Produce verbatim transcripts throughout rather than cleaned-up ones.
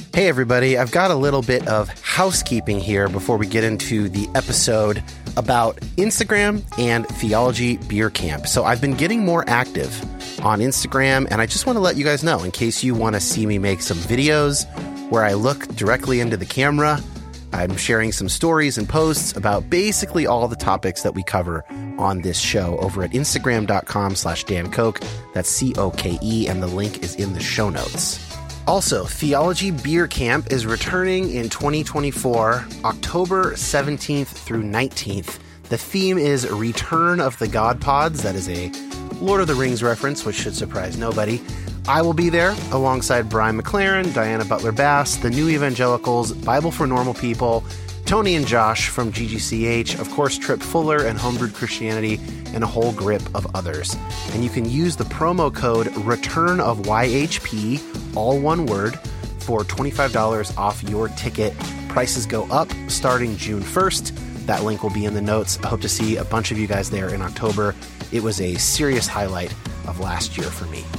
Hey everybody, I've got a little bit of housekeeping here before we get into the episode about Instagram and Theology Beer Camp. So I've been getting more active on Instagram, and I just want to let you guys know, in case you want to see me make some videos where I look directly into the camera. I'm sharing some stories and posts about basically all the topics that we cover on this show over at Instagram.com slash Dan Koch. That's C O K E, and the link is in the show notes. Also, Theology Beer Camp is returning in twenty twenty-four, October seventeenth through nineteenth. The theme is Return of the God Pods. That is a Lord of the Rings reference, which should surprise nobody. I will be there alongside Brian McLaren, Diana Butler-Bass, the New Evangelicals, Bible for Normal People, Tony and Josh from G G C H, of course, Trip Fuller and Homebrewed Christianity, and a whole grip of others. And you can use the promo code Return of Y H P, all one word, for twenty-five dollars off your ticket. Prices go up starting June first. That link will be in the notes. I hope to see a bunch of you guys there in October. It was a serious highlight of last year for me.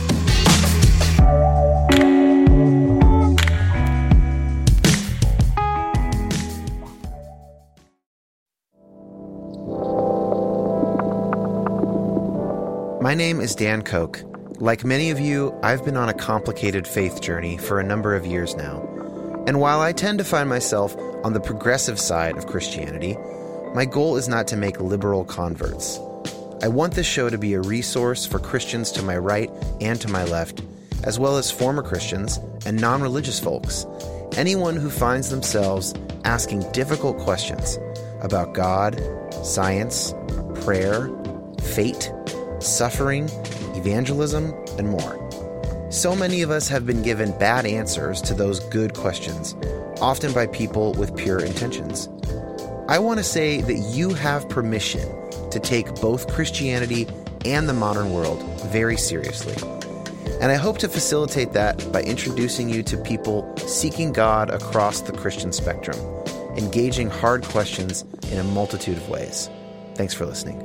My name is Dan Koch. Like many of you, I've been on a complicated faith journey for a number of years now. And while I tend to find myself on the progressive side of Christianity, my goal is not to make liberal converts. I want this show to be a resource for Christians to my right and to my left, as well as former Christians and non-religious folks, anyone who finds themselves asking difficult questions about God, science, prayer, fate, suffering, evangelism, and more. So many of us have been given bad answers to those good questions, often by people with pure intentions. I want to say that you have permission to take both Christianity and the modern world very seriously. And I hope to facilitate that by introducing you to people seeking God across the Christian spectrum, engaging hard questions in a multitude of ways. Thanks for listening.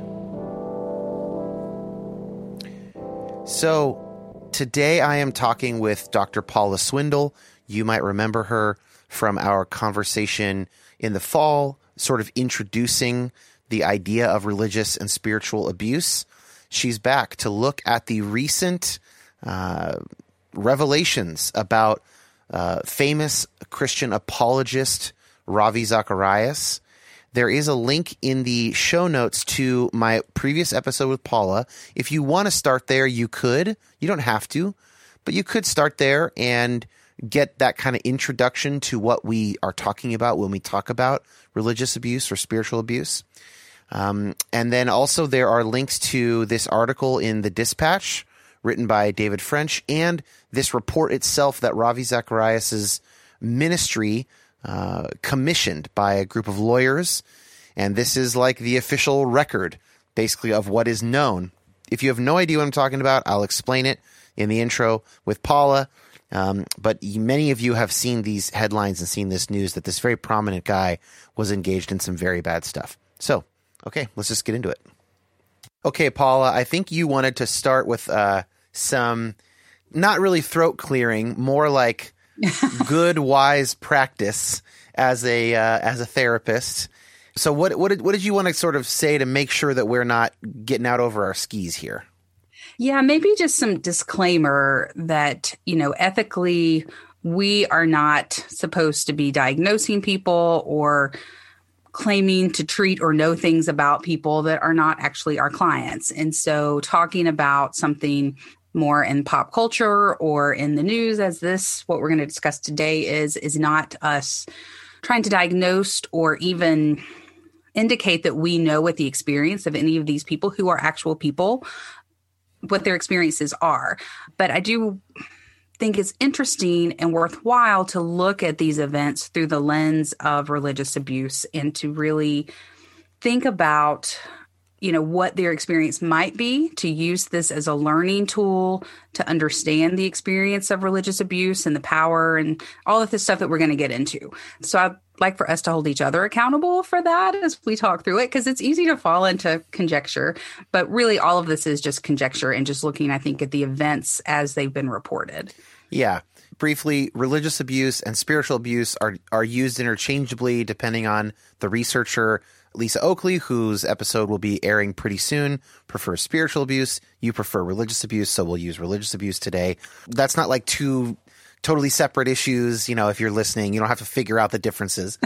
So today I am talking with Doctor Paula Swindle. You might remember her from our conversation in the fall, sort of introducing the idea of religious and spiritual abuse. She's back to look at the recent uh, revelations about uh, famous Christian apologist Ravi Zacharias. There is a link in the show notes to my previous episode with Paula. If you want to start there, you could. You don't have to, but you could start there and get that kind of introduction to what we are talking about when we talk about religious abuse or spiritual abuse. Um, and then also there are links to this article in the Dispatch written by David French and this report itself that Ravi Zacharias' ministry Uh, commissioned by a group of lawyers, and this is like the official record, basically, of what is known. If you have no idea what I'm talking about, I'll explain it in the intro with Paula, um, but many of you have seen these headlines and seen this news that this very prominent guy was engaged in some very bad stuff. So, okay, let's just get into it. Okay, Paula, I think you wanted to start with uh, some, not really throat clearing, more like good, wise practice as a uh, as a therapist. So what what did what did you want to sort of say to make sure that we're not getting out over our skis here? Yeah, maybe just some disclaimer that, you know, ethically, we are not supposed to be diagnosing people or claiming to treat or know things about people that are not actually our clients. And so talking about something more in pop culture or in the news, as this, what we're going to discuss today is, is not us trying to diagnose or even indicate that we know what the experience of any of these people who are actual people, what their experiences are. But I do think it's interesting and worthwhile to look at these events through the lens of religious abuse and to really think about you know, what their experience might be, to use this as a learning tool to understand the experience of religious abuse and the power and all of this stuff that we're going to get into. So I'd like for us to hold each other accountable for that as we talk through it, because it's easy to fall into conjecture. But really, all of this is just conjecture and just looking, I think, at the events as they've been reported. Yeah. Briefly, religious abuse and spiritual abuse are, are used interchangeably depending on the researcher. Lisa Oakley, whose episode will be airing pretty soon, prefers spiritual abuse. You prefer religious abuse, so we'll use religious abuse today. That's not like two totally separate issues. You know, if you're listening, you don't have to figure out the differences.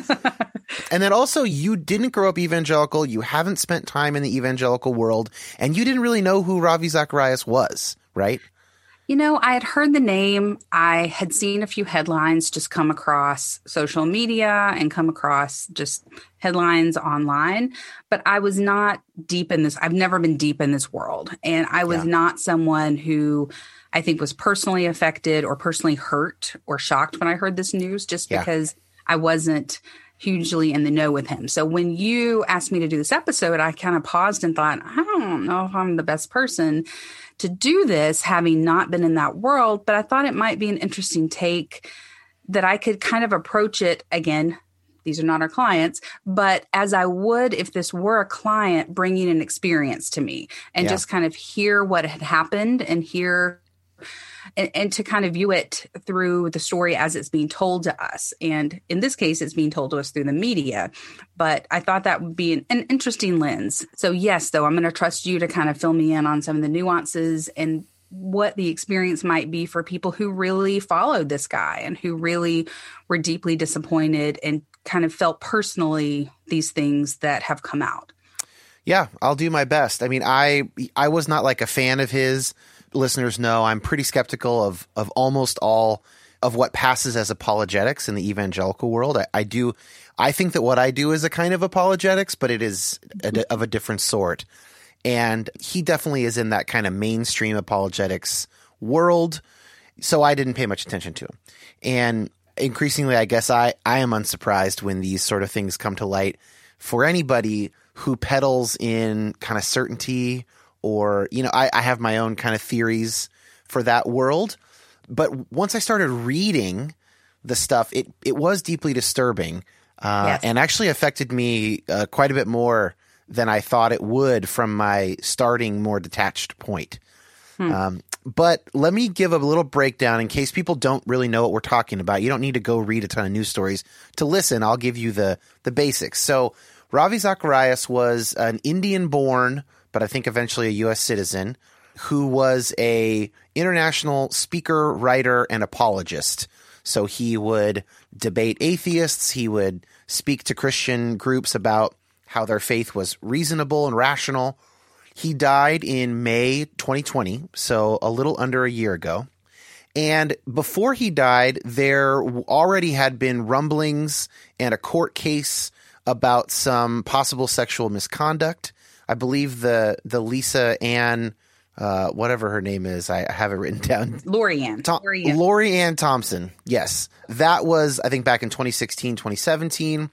And then also, you didn't grow up evangelical. You haven't spent time in the evangelical world, and you didn't really know who Ravi Zacharias was, right? You know, I had heard the name. I had seen a few headlines just come across social media and come across just headlines online, but I was not deep in this. I've never been deep in this world. And I was yeah. not someone who I think was personally affected or personally hurt or shocked when I heard this news, just yeah. because I wasn't hugely in the know with him. So when you asked me to do this episode, I kind of paused and thought, I don't know if I'm the best person to do this, having not been in that world, but I thought it might be an interesting take that I could kind of approach it again. These are not our clients, but as I would if this were a client bringing an experience to me and yeah. just kind of hear what had happened and hear and, and to kind of view it through the story as it's being told to us. And in this case, it's being told to us through the media. But I thought that would be an, an interesting lens. So yes, though, I'm going to trust you to kind of fill me in on some of the nuances and what the experience might be for people who really followed this guy and who really were deeply disappointed and kind of felt personally these things that have come out. Yeah, I'll do my best. I mean, I I was not like a fan of his. Listeners know I'm pretty skeptical of of almost all of what passes as apologetics in the evangelical world. I, I do, I think that what I do is a kind of apologetics, but it is a, of a different sort. And he definitely is in that kind of mainstream apologetics world. So I didn't pay much attention to him. And increasingly, I guess I, I am unsurprised when these sort of things come to light for anybody who peddles in kind of certainty. Or, you know, I, I have my own kind of theories for that world. But once I started reading the stuff, it, it was deeply disturbing uh, yes. and actually affected me uh, quite a bit more than I thought it would from my starting more detached point. Hmm. Um, but let me give a little breakdown in case people don't really know what we're talking about. You don't need to go read a ton of news stories to listen. I'll give you the, the basics. So Ravi Zacharias was an Indian-born, but I think eventually a U S citizen, who was a international speaker, writer, and apologist. So he would debate atheists. He would speak to Christian groups about how their faith was reasonable and rational. He died in May twenty twenty, so a little under a year ago. And before he died, there already had been rumblings and a court case about some possible sexual misconduct. I believe the the Lisa Ann, uh, whatever her name is, I have it written down. Lori Ann. Tom, Lori Ann. Lori Ann Thompson. Yes. That was, I think, back in twenty sixteen, twenty seventeen.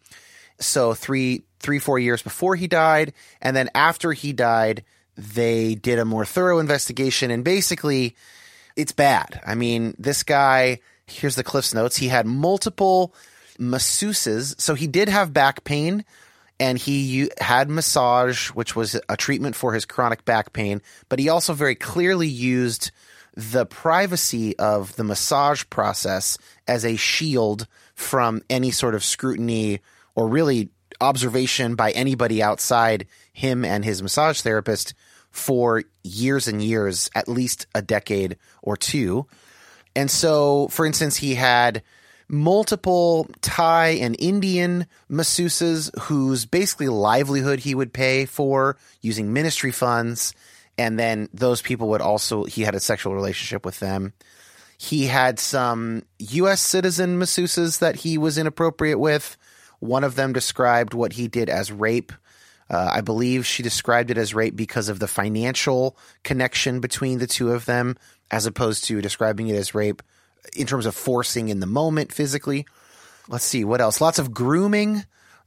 So three, three, four years before he died. And then after he died, they did a more thorough investigation. And basically, it's bad. I mean, this guy, here's the Cliff's Notes. He had multiple masseuses. So he did have back pain. And he had massage, which was a treatment for his chronic back pain. But he also very clearly used the privacy of the massage process as a shield from any sort of scrutiny or really observation by anybody outside him and his massage therapist for years and years, at least a decade or two. And so, for instance, he had multiple Thai and Indian masseuses whose basically livelihood he would pay for using ministry funds. And then those people would also, he had a sexual relationship with them. He had some U S citizen masseuses that he was inappropriate with. One of them described what he did as rape. Uh, I believe she described it as rape because of the financial connection between the two of them, as opposed to describing it as rape in terms of forcing in the moment physically. Let's see, what else? Lots of grooming,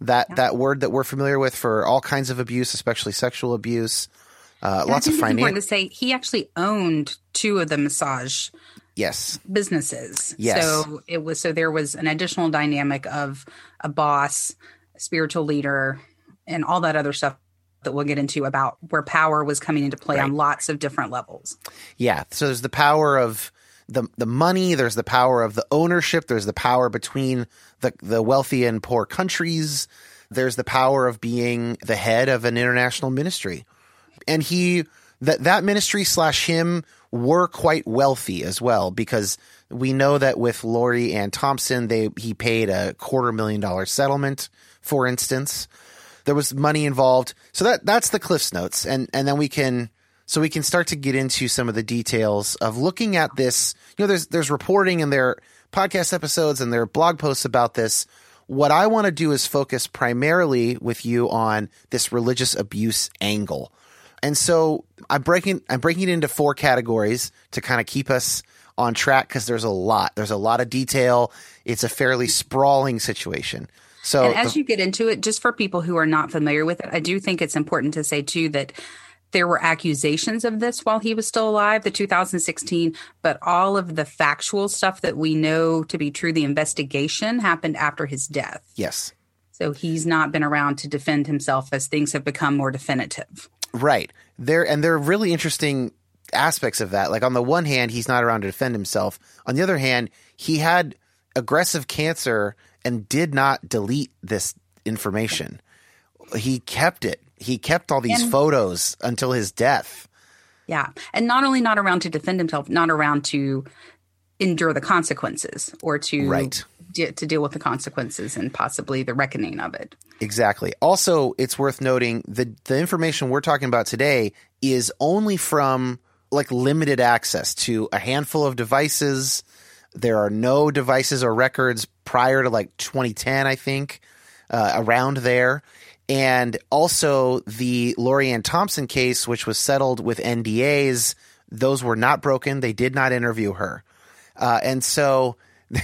that, Yeah. that word that we're familiar with for all kinds of abuse, especially sexual abuse. Uh, And lots I of think it's financial. important to say he actually owned two of the massage Yes. businesses. Yes. So it was so there was an additional dynamic of a boss, a spiritual leader, and all that other stuff that we'll get into about where power was coming into play Right. on lots of different levels. Yeah. So there's the power of the the money. There's the power of the ownership. There's the power between the the wealthy and poor countries. There's the power of being the head of an international ministry. And he that that ministry slash him were quite wealthy as well, because we know that with Lori Ann Thompson, they he paid a quarter million dollar settlement, for instance. There was money involved. So that that's the Cliff's Notes. And and then we can so we can start to get into some of the details of looking at this. You know, there's there's reporting and there are podcast episodes and there are blog posts about this. What I want to do is focus primarily with you on this religious abuse angle. And so I'm breaking I'm breaking it into four categories to kind of keep us on track, because there's a lot. There's a lot of detail. It's a fairly sprawling situation. So And as the, you get into it, just for people who are not familiar with it, I do think it's important to say, too, that there were accusations of this while he was still alive, the two thousand sixteen, but all of the factual stuff that we know to be true, the investigation happened after his death. yes. So he's not been around to defend himself as things have become more definitive. Right. There and there are really interesting aspects of that. Like on the one hand, he's not around to defend himself. On the other hand, he had aggressive cancer and did not delete this information. He kept it. He kept all these And- photos until his death. Yeah. And not only not around to defend himself, not around to endure the consequences or to, Right. de- to deal with the consequences and possibly the reckoning of it. Exactly. Also, it's worth noting the the information we're talking about today is only from like limited access to a handful of devices. There are no devices or records prior to like twenty ten, I think, uh, around there. And also the Lori Ann Thompson case, which was settled with N D As, those were not broken. They did not interview her. Uh, and so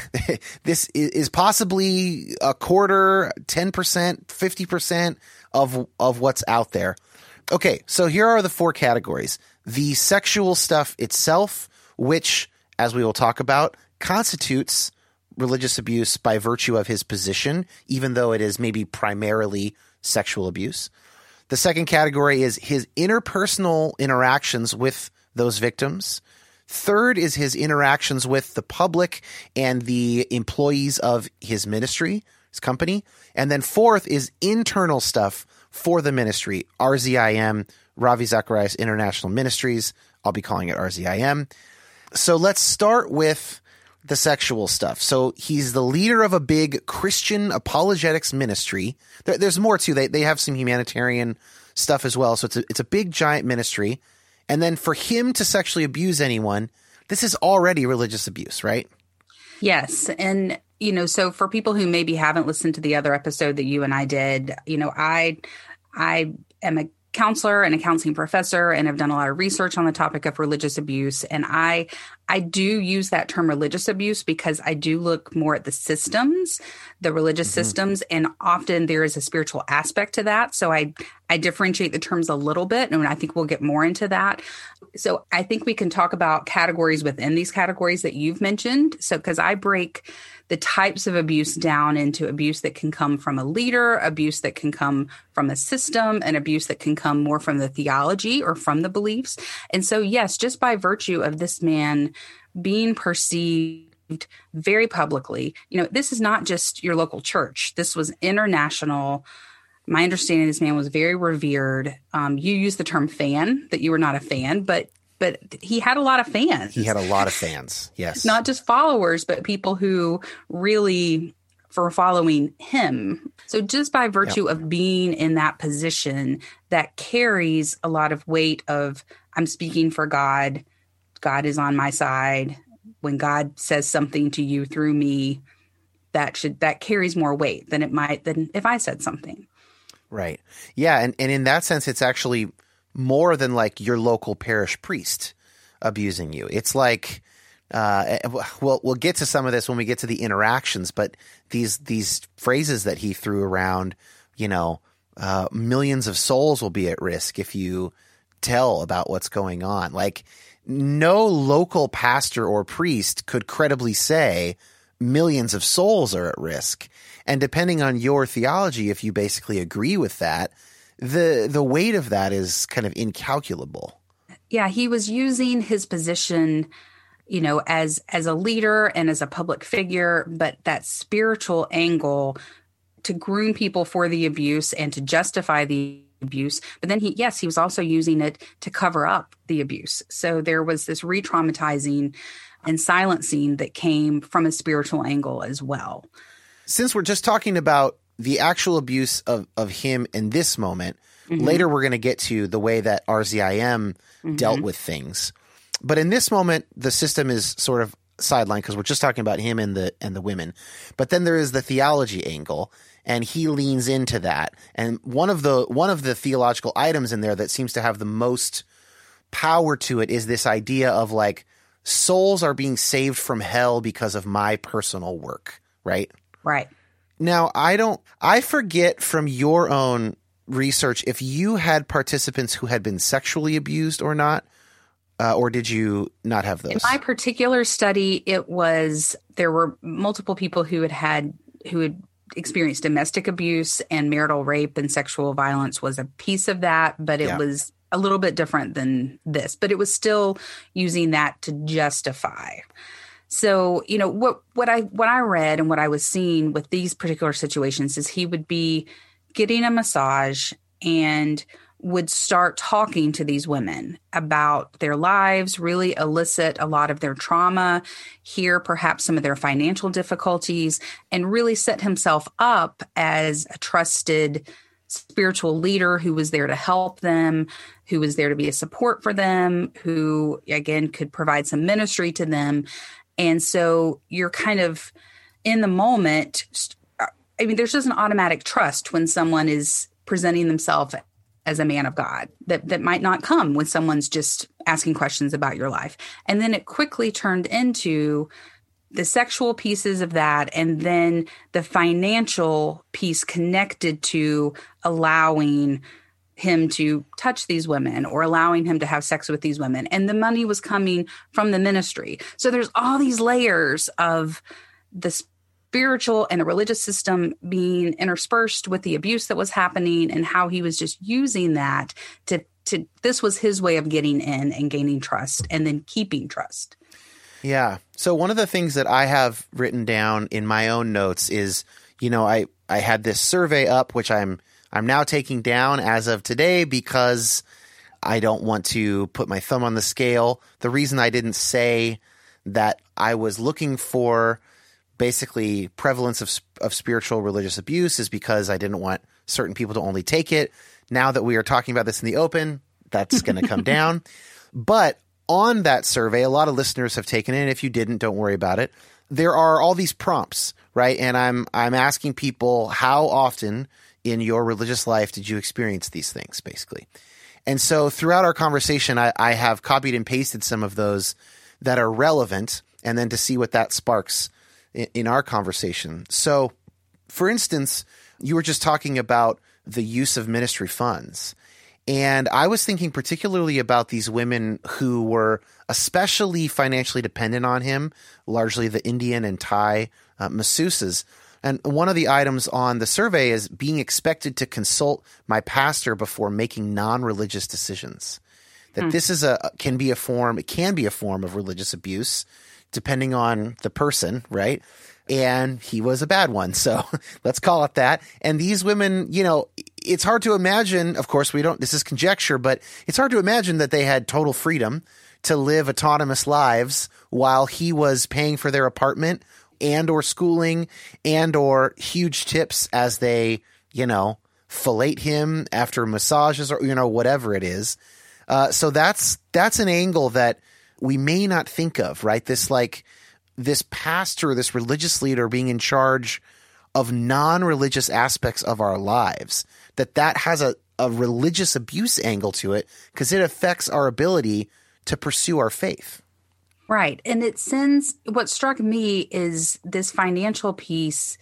this is possibly a quarter, ten percent, fifty percent of of what's out there. Okay, so here are the four categories. The sexual stuff itself, which, as we will talk about, constitutes religious abuse by virtue of his position, even though it is maybe primarily sexual abuse. The second category is his interpersonal interactions with those victims. Third is his interactions with the public and the employees of his ministry, his company. And then fourth is internal stuff for the ministry, R Z I M, Ravi Zacharias International Ministries. I'll be calling it R Z I M. So let's start with the sexual stuff. So he's the leader of a big Christian apologetics ministry. There, there's more too. They they have some humanitarian stuff as well. So it's a, it's a big giant ministry. And then for him to sexually abuse anyone, this is already religious abuse, right? Yes. And, you know, so for people who maybe haven't listened to the other episode that you and I did, you know, I, I am a counselor and a counseling professor and have done a lot of research on the topic of religious abuse. And I, I do use that term religious abuse because I do look more at the systems, the religious mm-hmm. systems, and often there is a spiritual aspect to that. So I, I differentiate the terms a little bit, and I think we'll get more into that. So I think we can talk about categories within these categories that you've mentioned. So because I break the types of abuse down into abuse that can come from a leader, abuse that can come from a system, and abuse that can come more from the theology or from the beliefs. And so, yes, just by virtue of this man being perceived very publicly, you know, this is not just your local church. This was international. My understanding, this man was very revered. Um, you used the term fan, that you were not a fan, but But he had a lot of fans. He had a lot of fans, yes. Not just followers, but people who really were following him. So just by virtue yep. of being in that position, that carries a lot of weight of, I'm speaking for God. God is on my side. When God says something to you through me, that should that carries more weight than it might than if I said something. Right. Yeah. And, and in that sense, it's actually more than like your local parish priest abusing you. It's like uh, we'll we'll get to some of this when we get to the interactions, but these these phrases that he threw around, you know, uh, millions of souls will be at risk if you tell about what's going on. Like, no local pastor or priest could credibly say millions of souls are at risk. And depending on your theology, if you basically agree with that, the the weight of that is kind of incalculable. Yeah, he was using his position, you know, as as a leader and as a public figure, but that spiritual angle to groom people for the abuse and to justify the abuse. But then he, yes, he was also using it to cover up the abuse. So there was this re-traumatizing and silencing that came from a spiritual angle as well. Since we're just talking about the actual abuse of, of him in this moment, mm-hmm. later we're going to get to the way that R Z I M mm-hmm. dealt with things. But in this moment, the system is sort of sidelined because we're just talking about him and the and the women. But then there is the theology angle, and he leans into that. And one of the one of the theological items in there that seems to have the most power to it is this idea of like souls are being saved from hell because of my personal work, right? Right. Now, I don't – I forget from your own research if you had participants who had been sexually abused or not, uh, or did you not have those? In my particular study, it was – there were multiple people who had had – who had experienced domestic abuse, and marital rape and sexual violence was a piece of that, but it yeah. was a little bit different than this. But it was still using that to justify – So, you know, what, what I what I read and what I was seeing with these particular situations is he would be getting a massage and would start talking to these women about their lives, really elicit a lot of their trauma, hear perhaps some of their financial difficulties, and really set himself up as a trusted spiritual leader who was there to help them, who was there to be a support for them, who, again, could provide some ministry to them. And so you're kind of in the moment. I mean, there's just an automatic trust when someone is presenting themselves as a man of God that, that might not come when someone's just asking questions about your life. And then it quickly turned into the sexual pieces of that, and then the financial piece connected to allowing him to touch these women or allowing him to have sex with these women. And the money was coming from the ministry. So there's all these layers of the spiritual and the religious system being interspersed with the abuse that was happening, and how he was just using that to, to this was his way of getting in and gaining trust and then keeping trust. Yeah. So one of the things that I have written down in my own notes is, you know, I, I had this survey up, which I'm I'm now taking down as of today because I don't want to put my thumb on the scale. The reason I didn't say that I was looking for basically prevalence of of spiritual religious abuse is because I didn't want certain people to only take it. Now that we are talking about this in the open, that's going to come down. But on that survey, a lot of listeners have taken it. If you didn't, don't worry about it. There are all these prompts, right? And I'm I'm asking people, how often in your religious life did you experience these things, basically? And so throughout our conversation, I, I have copied and pasted some of those that are relevant, and then to see what that sparks in, in our conversation. So, for instance, you were just talking about the use of ministry funds. And I was thinking particularly about these women who were especially financially dependent on him, largely the Indian and Thai uh, masseuses. And one of the items on the survey is being expected to consult my pastor before making non-religious decisions. That hmm. this is a can be a form, it can be a form of religious abuse, depending on the person, right? And he was a bad one, so let's call it that. And these women, you know, it's hard to imagine. Of course, we don't. This is conjecture, but it's hard to imagine that they had total freedom to live autonomous lives while he was paying for their apartment and or schooling and or huge tips as they, you know, fillet him after massages or, you know, whatever it is. Uh, so that's that's an angle that we may not think of, right? This like this pastor, this religious leader being in charge of non-religious aspects of our lives, that that has a, a religious abuse angle to it because it affects our ability to pursue our faith. Right. And it sends, what struck me is this financial piece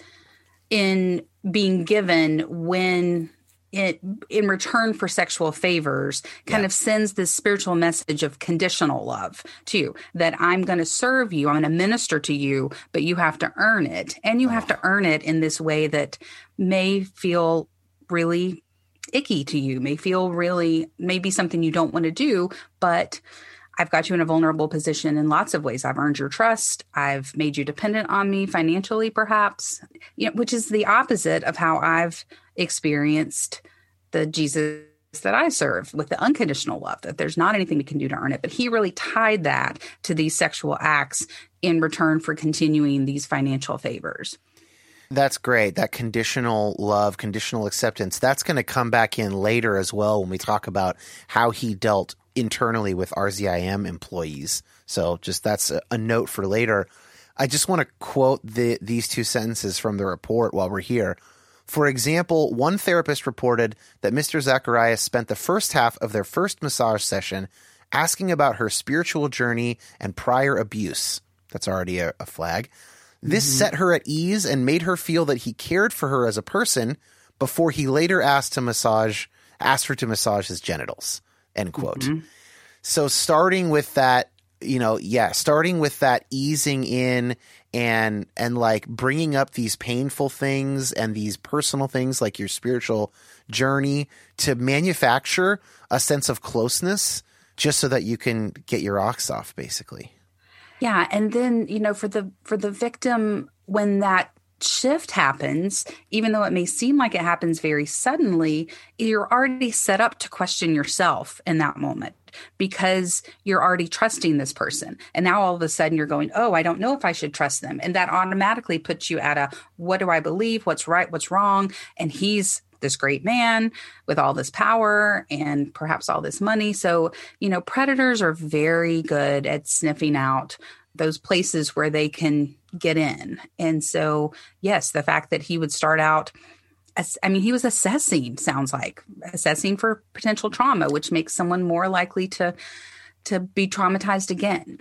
in being given when it, in return for sexual favors, kind Yeah. of sends this spiritual message of conditional love too, that I'm going to serve you, I'm going to minister to you, but you have to earn it. And you have to earn it in this way that may feel really icky to you, may feel really, maybe something you don't want to do, but I've got you in a vulnerable position in lots of ways. I've earned your trust. I've made you dependent on me financially, perhaps, you know, which is the opposite of how I've experienced the Jesus that I serve, with the unconditional love, that there's not anything we can do to earn it. But he really tied that to these sexual acts in return for continuing these financial favors. That's great. That conditional love, conditional acceptance, that's going to come back in later as well when we talk about how he dealt internally with R Z I M employees. So just that's a, a note for later. I just want to quote the, these two sentences from the report while we're here. For example, one therapist reported that Mister Zacharias spent the first half of their first massage session asking about her spiritual journey and prior abuse. That's already a, a flag. This mm-hmm. set her at ease and made her feel that he cared for her as a person before he later asked to massage, asked her to massage his genitals, end quote. Mm-hmm. So starting with that, you know, yeah, starting with that easing in and, and like bringing up these painful things and these personal things like your spiritual journey to manufacture a sense of closeness just so that you can get your rocks off, basically. Yeah. And then, you know, for the for the victim, when that shift happens, even though it may seem like it happens very suddenly, you're already set up to question yourself in that moment because you're already trusting this person. And now all of a sudden you're going, oh, I don't know if I should trust them. And that automatically puts you at a, what do I believe? What's right? What's wrong? And he's this great man with all this power and perhaps all this money. So, you know, predators are very good at sniffing out those places where they can get in. And so, yes, the fact that he would start out, as, I mean, he was assessing, sounds like, assessing for potential trauma, which makes someone more likely to to be traumatized again.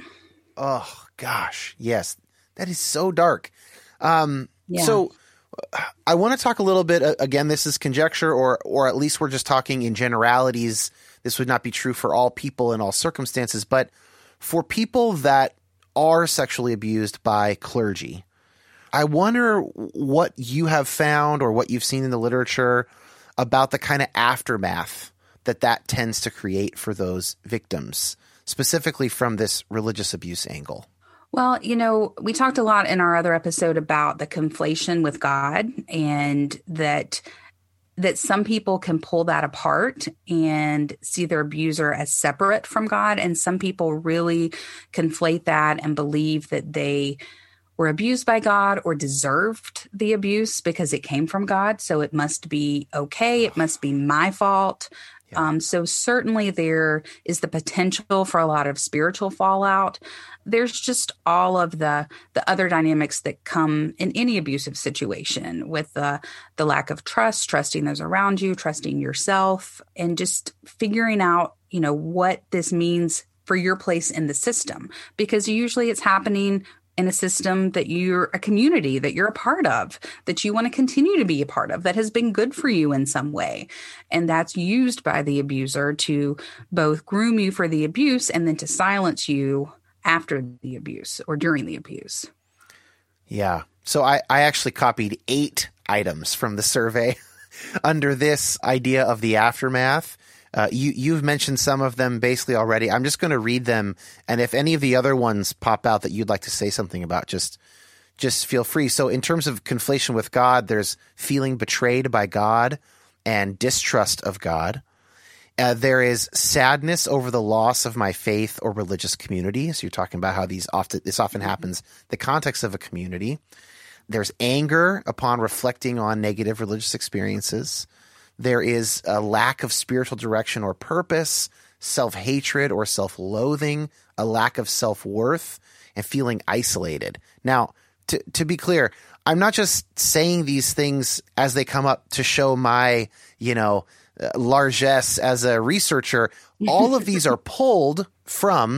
Oh, gosh. Yes, that is so dark. Um, yeah. So I want to talk a little bit, uh, again, this is conjecture, or or at least we're just talking in generalities. This would not be true for all people in all circumstances, but for people that are sexually abused by clergy, I wonder what you have found or what you've seen in the literature about the kind of aftermath that that tends to create for those victims, specifically from this religious abuse angle. Well, you know, we talked a lot in our other episode about the conflation with God, and that that some people can pull that apart and see their abuser as separate from God. And some people really conflate that and believe that they were abused by God or deserved the abuse because it came from God. So it must be okay. It must be my fault. Yeah. Um, so certainly there is the potential for a lot of spiritual fallout. There's just all of the the other dynamics that come in any abusive situation, with the the lack of trust, trusting those around you, trusting yourself, and just figuring out, you know, what this means for your place in the system. Because usually it's happening in a system that you're a community that you're a part of, that you want to continue to be a part of, that has been good for you in some way. And that's used by the abuser to both groom you for the abuse and then to silence you after the abuse or during the abuse. Yeah. So I, I actually copied eight items from the survey under this idea of the aftermath. Uh, you, you've mentioned some of them basically already. I'm just going to read them. And if any of the other ones pop out that you'd like to say something about, just, just feel free. So in terms of conflation with God, there's feeling betrayed by God and distrust of God. Uh, there is sadness over the loss of my faith or religious community. So you're talking about how these often this often happens in the context of a community. There's anger upon reflecting on negative religious experiences. There is a lack of spiritual direction or purpose, self-hatred or self-loathing, a lack of self-worth, and feeling isolated. Now, to to be clear, I'm not just saying these things as they come up to show my, you know, Uh, largesse as a researcher. All of these are pulled from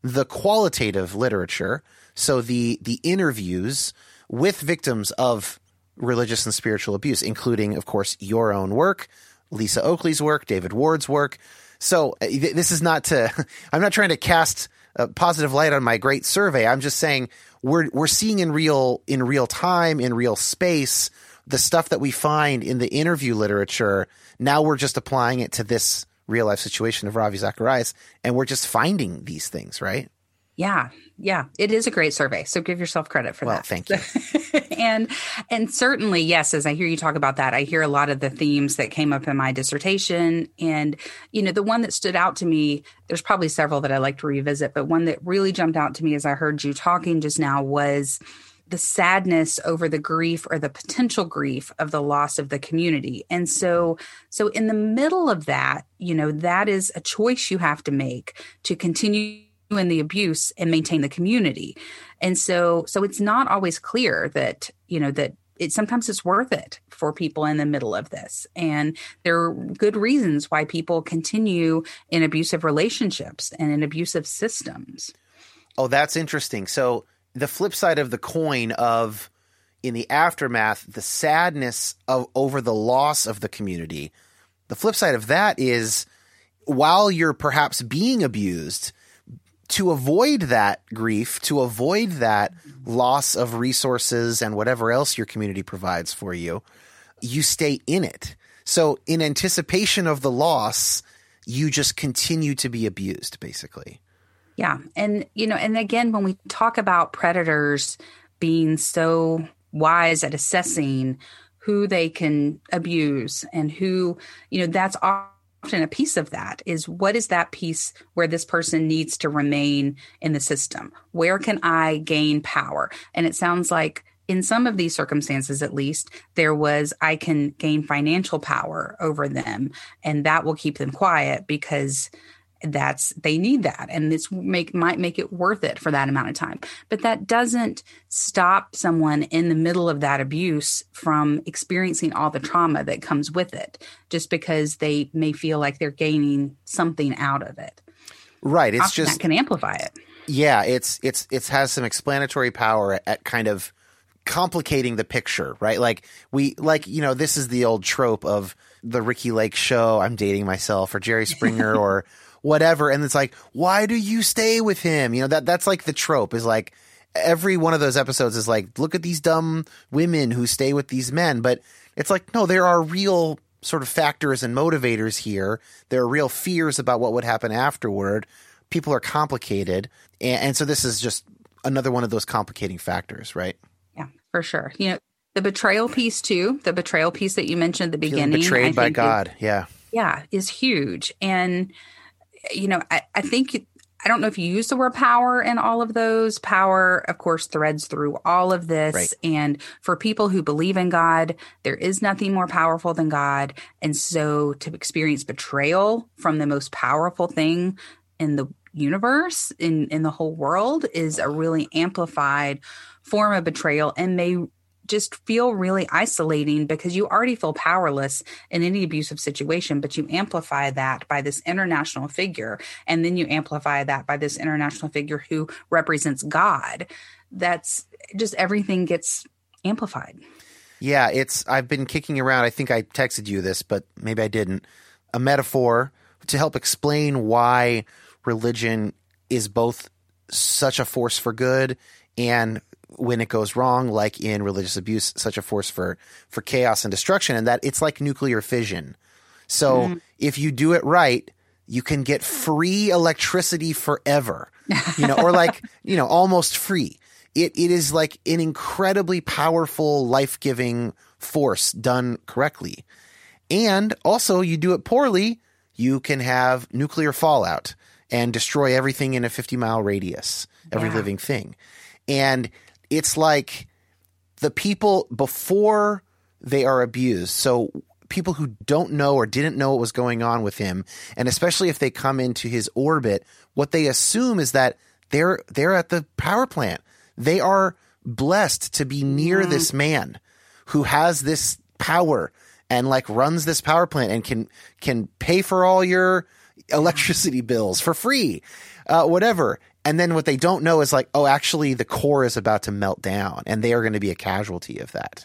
the qualitative literature, so the the interviews with victims of religious and spiritual abuse, including, of course, your own work, Lisa Oakley's work, David Ward's work. So uh, this is not to – I'm not trying to cast a positive light on my great survey. I'm just saying we're we're seeing in real in real time, in real space, the stuff that we find in the interview literature. Now we're just applying it to this real-life situation of Ravi Zacharias, and we're just finding these things, right? Yeah. Yeah. It is a great survey. So give yourself credit for well, that. Well, thank you. and and certainly, yes, as I hear you talk about that, I hear a lot of the themes that came up in my dissertation. And, you know, the one that stood out to me, there's probably several that I like to revisit, but one that really jumped out to me as I heard you talking just now was the sadness over the grief or the potential grief of the loss of the community. And so, so in the middle of that, you know, that is a choice you have to make to continue in the abuse and maintain the community. And so, so it's not always clear that, you know, that it sometimes it's worth it for people in the middle of this. And there are good reasons why people continue in abusive relationships and in abusive systems. Oh, that's interesting. So the flip side of the coin of, in the aftermath, the sadness of over the loss of the community, the flip side of that is, while you're perhaps being abused, to avoid that grief, to avoid that loss of resources and whatever else your community provides for you, you stay in it. So in anticipation of the loss, you just continue to be abused, basically. Yeah. And, you know, and again, when we talk about predators being so wise at assessing who they can abuse and who, you know, that's often a piece of that is, what is that piece where this person needs to remain in the system? Where can I gain power? And it sounds like in some of these circumstances, at least, there was, I can gain financial power over them, and that will keep them quiet because that's, they need that. And this make might make it worth it for that amount of time. But that doesn't stop someone in the middle of that abuse from experiencing all the trauma that comes with it, just because they may feel like they're gaining something out of it. Right. It's Often just that can amplify it. Yeah. It's, it's, it has some explanatory power at kind of complicating the picture, right? Like we, like, you know, this is the old trope of the Ricky Lake show. I'm dating myself, or Jerry Springer, or whatever. And it's like, why do you stay with him? You know, that that's like the trope, is like every one of those episodes is like, look at these dumb women who stay with these men. But it's like, no, there are real sort of factors and motivators here. There are real fears about what would happen afterward. People are complicated. And, and so this is just another one of those complicating factors, right? Yeah, for sure. You know, the betrayal piece too, the betrayal piece that you mentioned at the Feeling beginning. betrayed I by think God. Is, yeah. Yeah, is huge. And you know, I, I think, I don't know if you use the word power in all of those. Power, of course, threads through all of this. Right. And for people who believe in God, there is nothing more powerful than God. And so to experience betrayal from the most powerful thing in the universe, in, in the whole world, is a really amplified form of betrayal, and may just feel really isolating because you already feel powerless in any abusive situation, but you amplify that by this international figure. And then you amplify that by this international figure who represents God. That's just, everything gets amplified. Yeah, it's, I've been kicking around, I think I texted you this, but maybe I didn't, a metaphor to help explain why religion is both such a force for good, and when it goes wrong, like in religious abuse, such a force for, for chaos and destruction, and that it's like nuclear fission. So mm. if you do it right, you can get free electricity forever, you know, or like, you know, almost free. It It is like an incredibly powerful, life-giving force done correctly. And also, you do it poorly, you can have nuclear fallout and destroy everything in a fifty-mile radius, every yeah. living thing. And it's like the people before they are abused. So people who don't know or didn't know what was going on with him, and especially if they come into his orbit, what they assume is that they're they're at the power plant. They are blessed to be near mm. this man who has this power and like runs this power plant and can can pay for all your electricity bills for free, uh, whatever. And then what they don't know is like, oh, actually the core is about to melt down and they are going to be a casualty of that.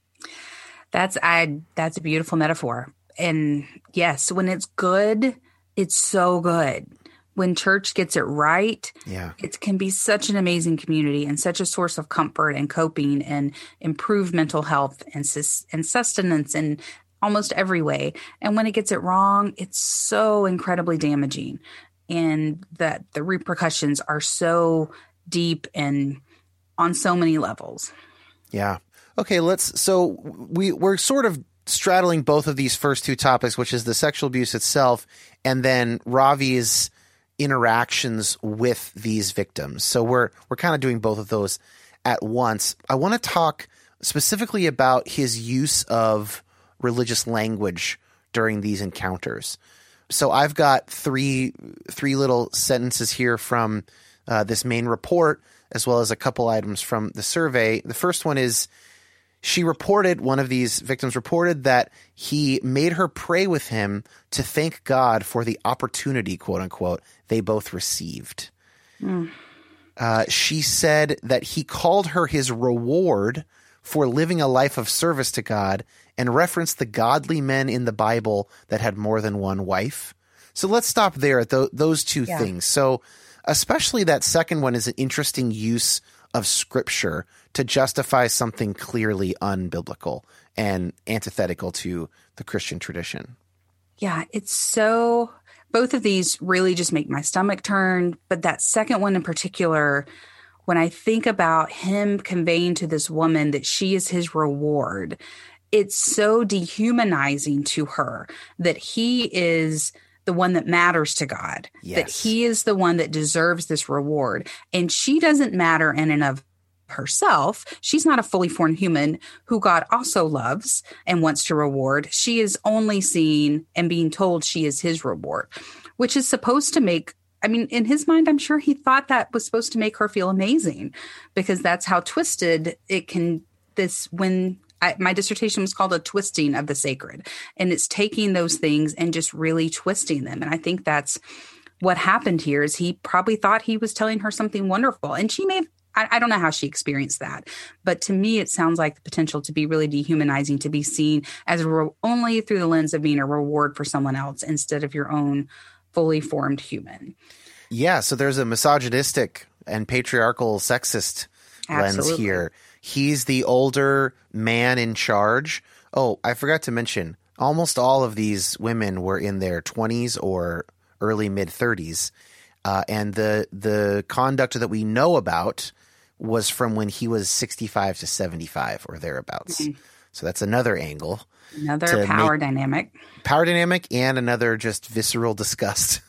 That's I that's a beautiful metaphor. And yes, when it's good, it's so good. When church gets it right, yeah, it can be such an amazing community and such a source of comfort and coping and improved mental health and sus- and sustenance in almost every way. And when it gets it wrong, it's so incredibly damaging, and that the repercussions are so deep and on so many levels. Yeah. Okay, let's so we we're sort of straddling both of these first two topics, which is the sexual abuse itself and then Ravi's interactions with these victims. So we're we're kind of doing both of those at once. I want to talk specifically about his use of religious language during these encounters. So I've got three three little sentences here from uh, this main report, as well as a couple items from the survey. The first one is, she reported, one of these victims reported that he made her pray with him to thank God for the opportunity, quote unquote, they both received. Mm. Uh, she said that he called her his reward for living a life of service to God and referenced the godly men in the Bible that had more than one wife. So let's stop there at th- those two yeah. things. So especially that second one is an interesting use of scripture to justify something clearly unbiblical and antithetical to the Christian tradition. Yeah, it's so – both of these really just make my stomach turn. But that second one in particular, when I think about him conveying to this woman that she is his reward, it's so dehumanizing to her that he is – the one that matters to God, yes. that he is the one that deserves this reward. And she doesn't matter in and of herself. She's not a fully formed human who God also loves and wants to reward. She is only seen and being told she is his reward, which is supposed to make, I mean, in his mind, I'm sure he thought that was supposed to make her feel amazing, because that's how twisted it can, this, when I, my dissertation was called A Twisting of the Sacred, and it's taking those things and just really twisting them. And I think that's what happened here, is he probably thought he was telling her something wonderful. And she may have, I, I don't know how she experienced that, but to me, it sounds like the potential to be really dehumanizing, to be seen as a re- only through the lens of being a reward for someone else instead of your own fully formed human. Yeah. So there's a misogynistic and patriarchal sexist Absolutely. lens here. He's the older man in charge. Oh, I forgot to mention, almost all of these women were in their twenties or early mid-thirties. Uh, and the the conduct that we know about was from when he was sixty-five to seventy-five or thereabouts. Mm-hmm. So that's another angle. Another power dynamic. Power dynamic and another just visceral disgust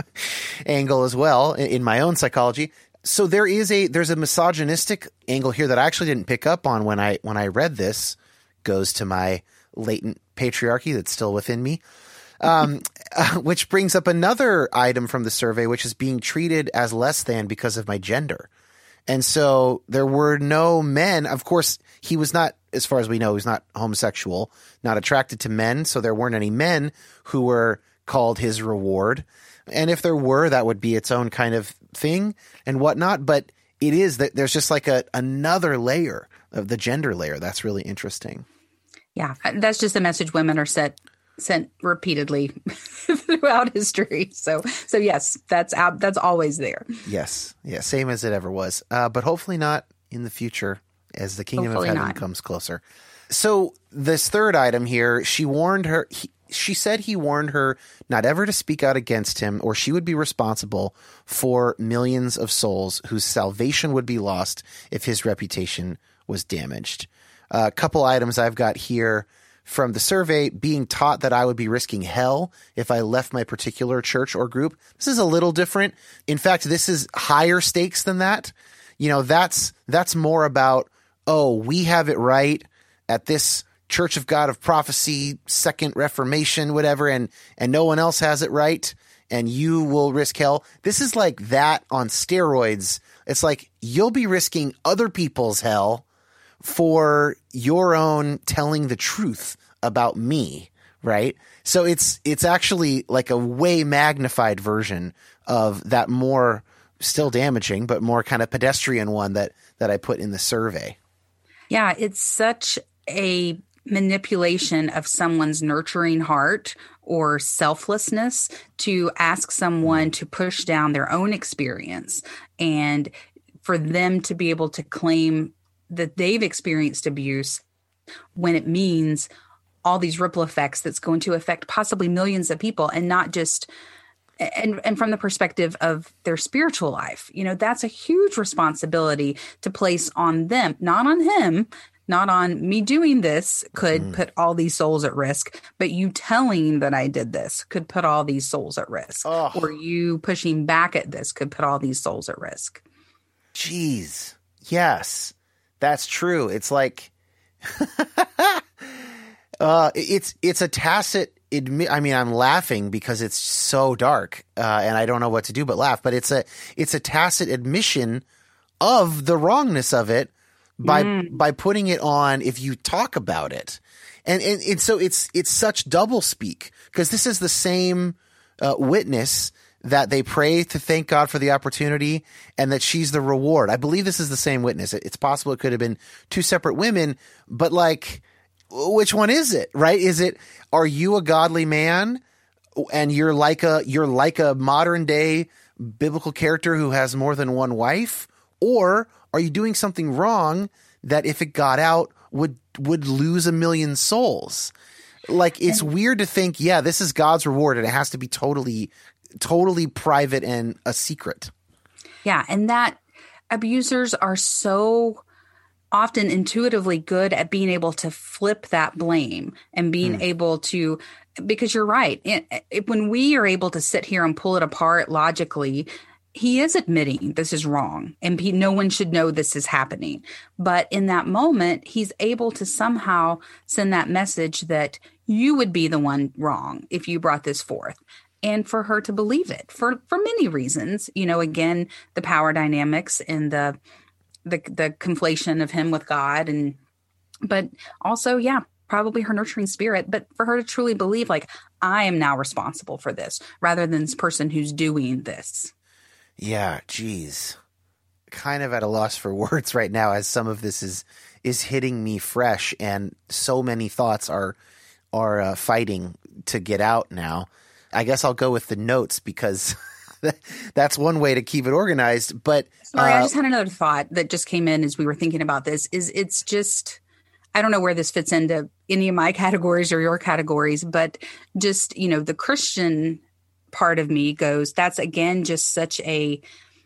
angle as well in my own psychology. So there is a there's a misogynistic angle here that I actually didn't pick up on when I when I read this. Goes to my latent patriarchy that's still within me, um, uh, which brings up another item from the survey, which is being treated as less than because of my gender. And so there were no men. Of course, he was not, as far as we know, he was not homosexual, not attracted to men. So there weren't any men who were called his reward. And if there were, that would be its own kind of thing and whatnot. But it is that there's just like a another layer of the gender layer. That's really interesting. Yeah, that's just a message women are sent sent repeatedly throughout history. So, so yes, that's out. That's always there. Yes, yeah, same as it ever was. Uh, but hopefully not in the future, as the kingdom hopefully of heaven not. comes closer. So this third item here, she warned her. He, she said he warned her not ever to speak out against him, or she would be responsible for millions of souls whose salvation would be lost if his reputation was damaged. A uh, couple items I've got here from the survey: being taught that I would be risking hell if I left my particular church or group. This is a little different. In fact, this is higher stakes than that. You know, that's that's more about, oh, we have it right at this Church of God of Prophecy, Second Reformation, whatever, and and no one else has it right, and you will risk hell. This is like that on steroids. It's like you'll be risking other people's hell for your own telling the truth about me, right? So it's it's actually like a way magnified version of that more still damaging, but more kind of pedestrian one that, that I put in the survey. Yeah, it's such a manipulation of someone's nurturing heart or selflessness to ask someone to push down their own experience and for them to be able to claim that they've experienced abuse when it means all these ripple effects that's going to affect possibly millions of people and not just and and from the perspective of their spiritual life. You know, that's a huge responsibility to place on them, not on him, not on me doing this could mm. put all these souls at risk, but you telling that I did this could put all these souls at risk. Oh. Or you pushing back at this could put all these souls at risk. Jeez. Yes, that's true. It's like uh, it's it's a tacit admit. I mean, I'm laughing because it's so dark uh, and I don't know what to do but laugh. But it's a it's a tacit admission of the wrongness of it by mm. by putting it on if you talk about it. And and, and so it's it's such double speak because this is the same uh, witness that they pray to thank God for the opportunity and that she's the reward. I believe this is the same witness. It's possible it could have been two separate women, but like, which one is it, right? Is it, are you a godly man and you're like a, you're like a modern day biblical character who has more than one wife? Or are you doing something wrong that if it got out would, would lose a million souls? Like, it's weird to think, yeah, this is God's reward and it has to be totally totally private and a secret. Yeah. And that abusers are so often intuitively good at being able to flip that blame and being hmm. able to, because you're right. It, it, when we are able to sit here and pull it apart logically, he is admitting this is wrong and he, no one should know this is happening. But in that moment, he's able to somehow send that message that you would be the one wrong if you brought this forth. And for her to believe it for, for many reasons, you know, again, the power dynamics and the, the, the conflation of him with God. And, but also, yeah, probably her nurturing spirit, but for her to truly believe like, I am now responsible for this rather than this person who's doing this. Yeah. Geez. Kind of at a loss for words right now as some of this is, is hitting me fresh and so many thoughts are, are uh, fighting to get out now. I guess I'll go with the notes because that's one way to keep it organized. But sorry, uh, I just had another thought that just came in as we were thinking about this. Is it's just I don't know where this fits into any of my categories or your categories, but just you know the Christian part of me goes. That's again just such a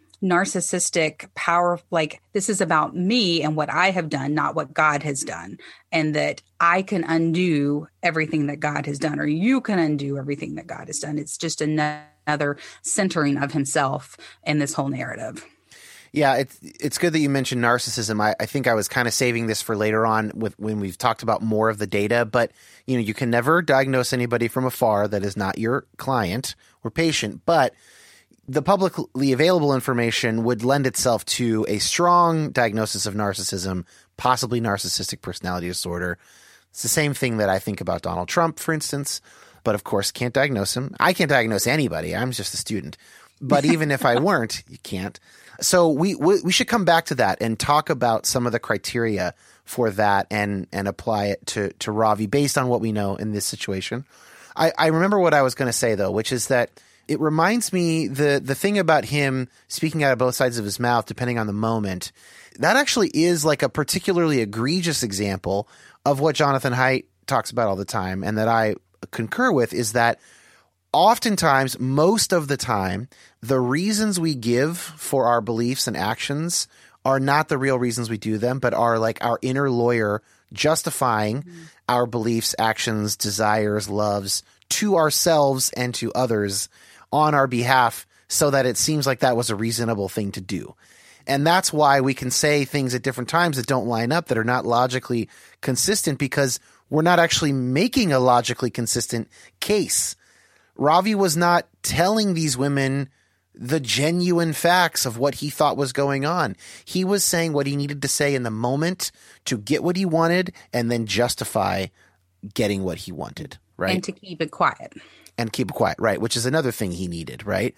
narcissistic power. Like this is about me and what I have done, not what God has done, and that I can undo everything that God has done, or you can undo everything that God has done. It's just another centering of himself in this whole narrative. Yeah, it's it's good that you mentioned narcissism. I, I think I was kind of saving this for later on with when we've talked about more of the data, but you know, you can never diagnose anybody from afar that is not your client or patient, but the publicly available information would lend itself to a strong diagnosis of narcissism, possibly narcissistic personality disorder. It's the same thing that I think about Donald Trump, for instance, but of course can't diagnose him. I can't diagnose anybody. I'm just a student. But even if I weren't, you can't. So we, we we should come back to that and talk about some of the criteria for that and and apply it to, to Ravi based on what we know in this situation. I, I remember what I was going to say, though, which is that it reminds me the the thing about him speaking out of both sides of his mouth, depending on the moment, that actually is like a particularly egregious example of what Jonathan Haidt talks about all the time and that I concur with is that oftentimes, most of the time, the reasons we give for our beliefs and actions are not the real reasons we do them, but are like our inner lawyer justifying mm-hmm. our beliefs, actions, desires, loves to ourselves and to others on our behalf so that it seems like that was a reasonable thing to do. And that's why we can say things at different times that don't line up, that are not logically consistent, because we're not actually making a logically consistent case. Ravi was not telling these women the genuine facts of what he thought was going on. He was saying what he needed to say in the moment to get what he wanted and then justify getting what he wanted, right? And to keep it quiet. And keep it quiet, right, which is another thing he needed, right?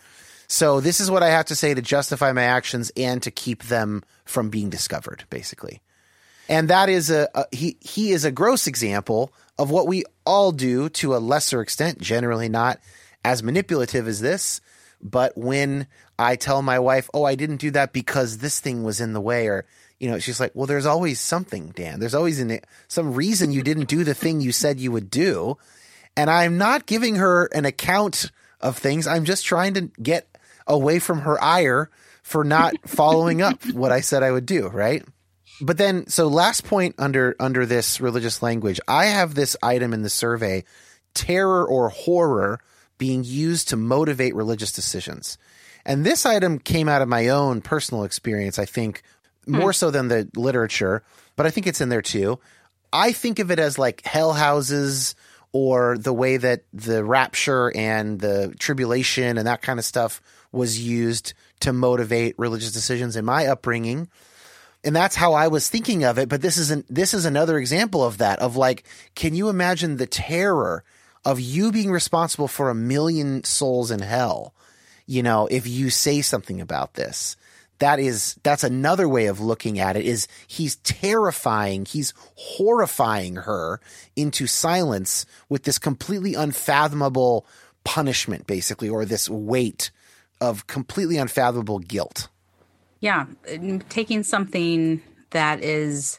So this is what I have to say to justify my actions and to keep them from being discovered, basically. And that is a, a he he is a gross example of what we all do to a lesser extent, generally not as manipulative as this. But when I tell my wife, oh, I didn't do that because this thing was in the way, or, you know, she's like, well, there's always something, Dan. There's always an, some reason you didn't do the thing you said you would do. And I'm not giving her an account of things. I'm just trying to get away from her ire for not following up what I said I would do, right? But then, so last point under under this religious language, I have this item in the survey, terror or horror being used to motivate religious decisions. And this item came out of my own personal experience, I think, more so than the literature, but I think it's in there too. I think of it as like hell houses, or the way that the rapture and the tribulation and that kind of stuff was used to motivate religious decisions in my upbringing. And that's how I was thinking of it. But this isn't, this is another example of that, of like, can you imagine the terror of you being responsible for a million souls in hell? You know, if you say something about this, that is, that's another way of looking at it, is he's terrifying, he's horrifying her into silence with this completely unfathomable punishment, basically, or this weight of completely unfathomable guilt. Yeah. Taking something that is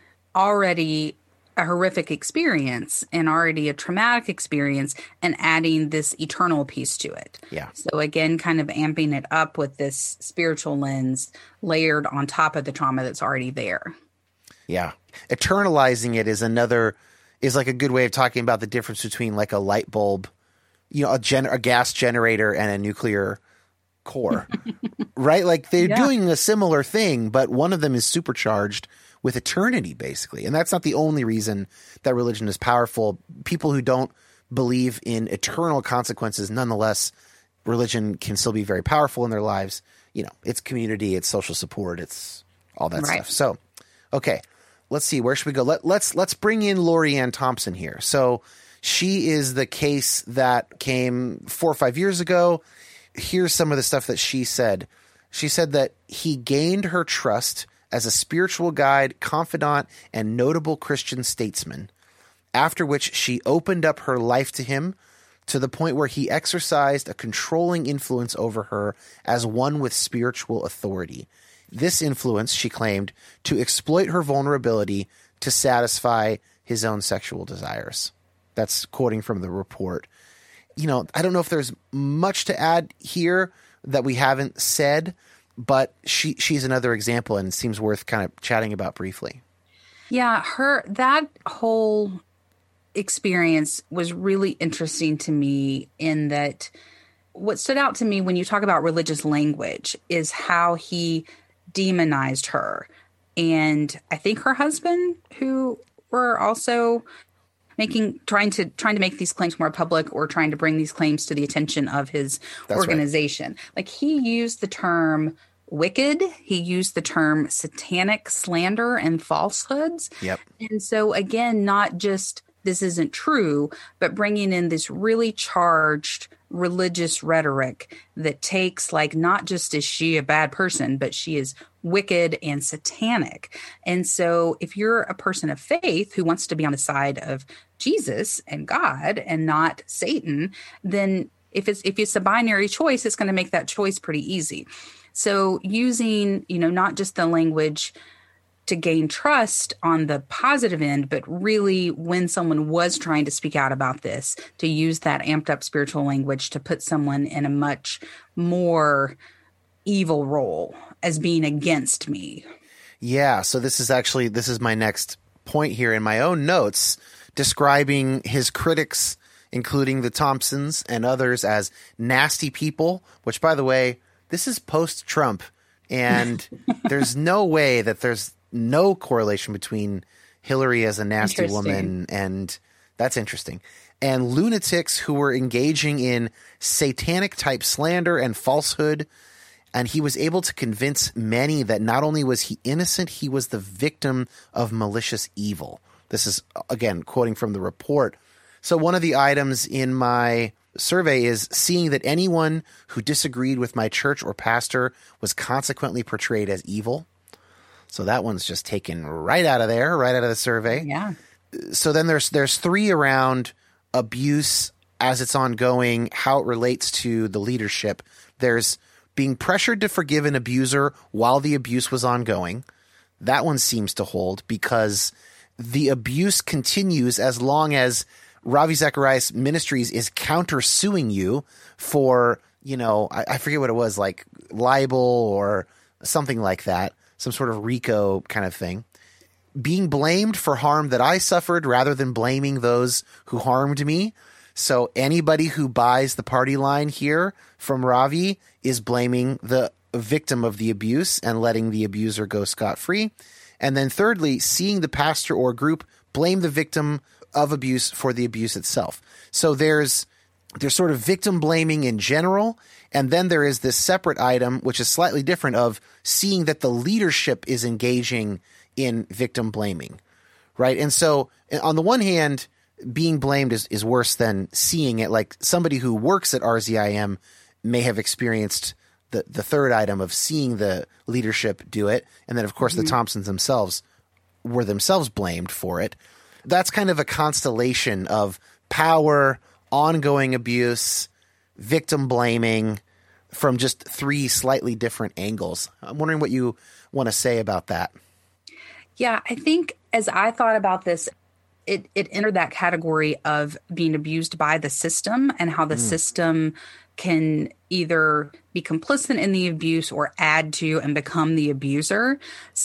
already a horrific experience and already a traumatic experience and adding this eternal piece to it. Yeah. So again, kind of amping it up with this spiritual lens layered on top of the trauma that's already there. Yeah. Eternalizing it is another, is like a good way of talking about the difference between like a light bulb, you know, a, gen- a gas generator and a nuclear core, right? Like they're yeah. doing a similar thing, but one of them is supercharged with eternity, basically. And that's not the only reason that religion is powerful. People who don't believe in eternal consequences, nonetheless, religion can still be very powerful in their lives. You know, it's community, it's social support, it's all that right. stuff. So, okay, let's see. Where should we go? Let, let's let's bring in Lori Ann Thompson here. So she is the case that came four or five years ago. Here's some of the stuff that she said. She said that he gained her trust as a spiritual guide, confidant, and notable Christian statesman, after which she opened up her life to him to the point where he exercised a controlling influence over her as one with spiritual authority. This influence, she claimed, to exploit her vulnerability to satisfy his own sexual desires. That's quoting from the report. You know, I don't know if there's much to add here that we haven't said, but she she's another example and it seems worth kind of chatting about briefly. Yeah, her that whole experience was really interesting to me in that what stood out to me when you talk about religious language is how he demonized her. And I think her husband, who were also making trying to trying to make these claims more public or trying to bring these claims to the attention of his That's organization. Right. Like he used the term wicked, he used the term satanic slander and falsehoods. Yep. And so again, not just this isn't true, but bringing in this really charged religious rhetoric that takes like not just is she a bad person, but she is wicked and satanic. And so if you're a person of faith who wants to be on the side of Jesus and God and not Satan, then if it's if it's a binary choice, it's going to make that choice pretty easy. So using, you know, not just the language to gain trust on the positive end, but really when someone was trying to speak out about this, to use that amped up spiritual language to put someone in a much more evil role as being against me. Yeah. So this is actually, this is my next point here in my own notes, describing his critics, including the Thompsons and others, as nasty people, which, by the way, this is post-Trump. And there's no way that there's no correlation between Hillary as a nasty woman, and that's interesting, and lunatics who were engaging in satanic type slander and falsehood. And he was able to convince many that not only was he innocent, he was the victim of malicious evil. This is, again, quoting from the report. So one of the items in my survey is seeing that anyone who disagreed with my church or pastor was consequently portrayed as evil. So that one's just taken right out of there, right out of the survey. Yeah. So then there's there's three around abuse as it's ongoing, how it relates to the leadership. There's being pressured to forgive an abuser while the abuse was ongoing. That one seems to hold because the abuse continues as long as Ravi Zacharias Ministries is countersuing you for, you know, I, I forget what it was, like libel or something like that, some sort of RICO kind of thing. Being blamed for harm that I suffered rather than blaming those who harmed me. So anybody who buys the party line here from Ravi is blaming the victim of the abuse and letting the abuser go scot-free. And then thirdly, seeing the pastor or group blame the victim of abuse for the abuse itself. So there's there's sort of victim blaming in general, and then there is this separate item, which is slightly different, of seeing that the leadership is engaging in victim blaming, right? And so on the one hand, being blamed is, is worse than seeing it. Like somebody who works at R Z I M may have experienced the, the third item of seeing the leadership do it. And then, of course, mm-hmm. the Thompsons themselves were themselves blamed for it. That's kind of a constellation of power, ongoing abuse, victim blaming from just three slightly different angles. I'm wondering what you want to say about that. Yeah, I think as I thought about this, it, it entered that category of being abused by the system and how the mm. system can either be complicit in the abuse or add to and become the abuser.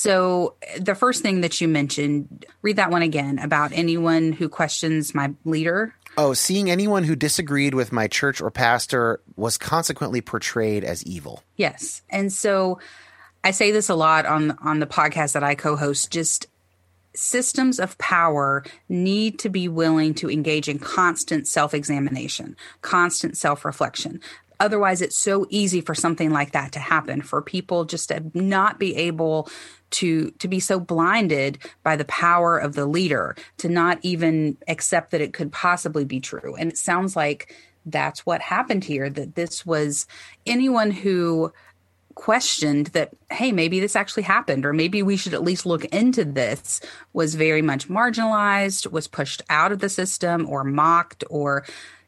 So the first thing that you mentioned, read that one again about anyone who questions my leader. Oh, seeing anyone who disagreed with my church or pastor was consequently portrayed as evil. Yes. And so I say this a lot on, on the podcast that I co-host, just systems of power need to be willing to engage in constant self-examination, constant self-reflection. Otherwise, it's so easy for something like that to happen, for people just to not be able to to be so blinded by the power of the leader, to not even accept that it could possibly be true. And it sounds like that's what happened here, that this was anyone who questioned that, hey, maybe this actually happened, or maybe we should at least look into this, was very much marginalized, was pushed out of the system, or mocked, or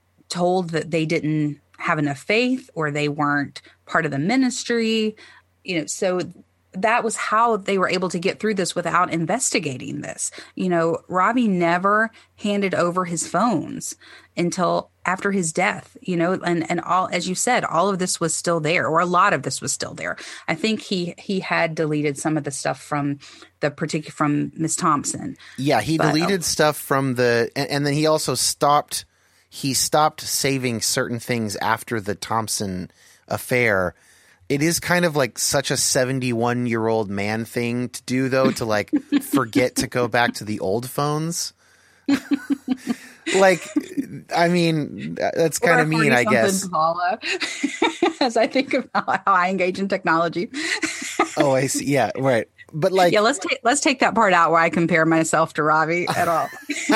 told that they didn't have enough faith, or they weren't part of the ministry. You know, so that was how they were able to get through this without investigating this. You know, Ravi never handed over his phones until after his death, you know, and, and all, as you said, all of this was still there, or a lot of this was still there. I think he, he had deleted some of the stuff from the particular, from Miss Thompson. Yeah. He but, deleted uh, stuff from the, and, and then he also stopped, he stopped saving certain things after the Thompson affair. It is kind of like such a seventy-one year old man thing to do, though, to like forget to go back to the old phones. Like, I mean, that's kind of mean, I guess. Paula, as I think about how I engage in technology. Oh, I see. Yeah, right. But like, yeah, let's take let's take that part out where I compare myself to Ravi at all.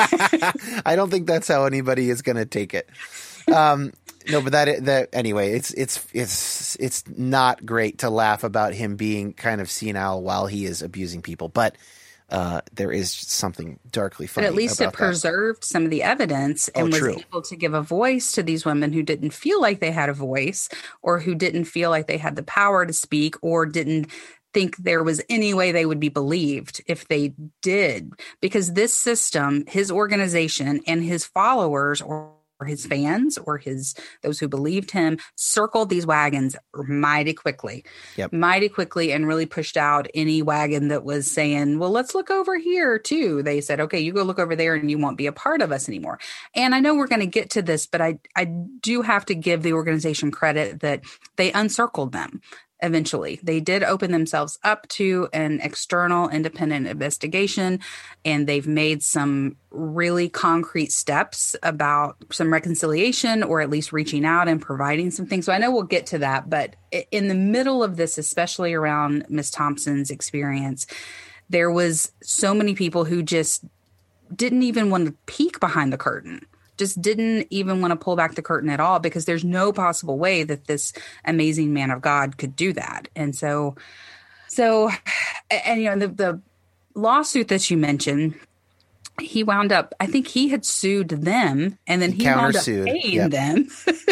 I don't think that's how anybody is going to take it. Um, no, but that that anyway, it's it's it's it's not great to laugh about him being kind of senile while he is abusing people, but uh, there is something darkly funny. But at least about it preserved that. some of the evidence and oh, was true. able to give a voice to these women who didn't feel like they had a voice, or who didn't feel like they had the power to speak, or didn't think there was any way they would be believed if they did. Because this system, his organization and his followers, or or his fans, or his those who believed him, circled these wagons mighty quickly, yep. mighty quickly, and really pushed out any wagon that was saying, well, let's look over here too. They said, okay, you go look over there and you won't be a part of us anymore. And I know we're going to get to this, but I, I do have to give the organization credit that they uncircled them. Eventually, they did open themselves up to an external independent investigation, and they've made some really concrete steps about some reconciliation, or at least reaching out and providing some things. So I know we'll get to that, but in the middle of this, especially around Miss Thompson's experience, there was so many people who just didn't even want to peek behind the curtain. just didn't even want to pull back the curtain at all, because there's no possible way that this amazing man of God could do that. And so, so, and you know, the, the lawsuit that you mentioned, he wound up, I think he had sued them, and then he, he wound up paying yep. them.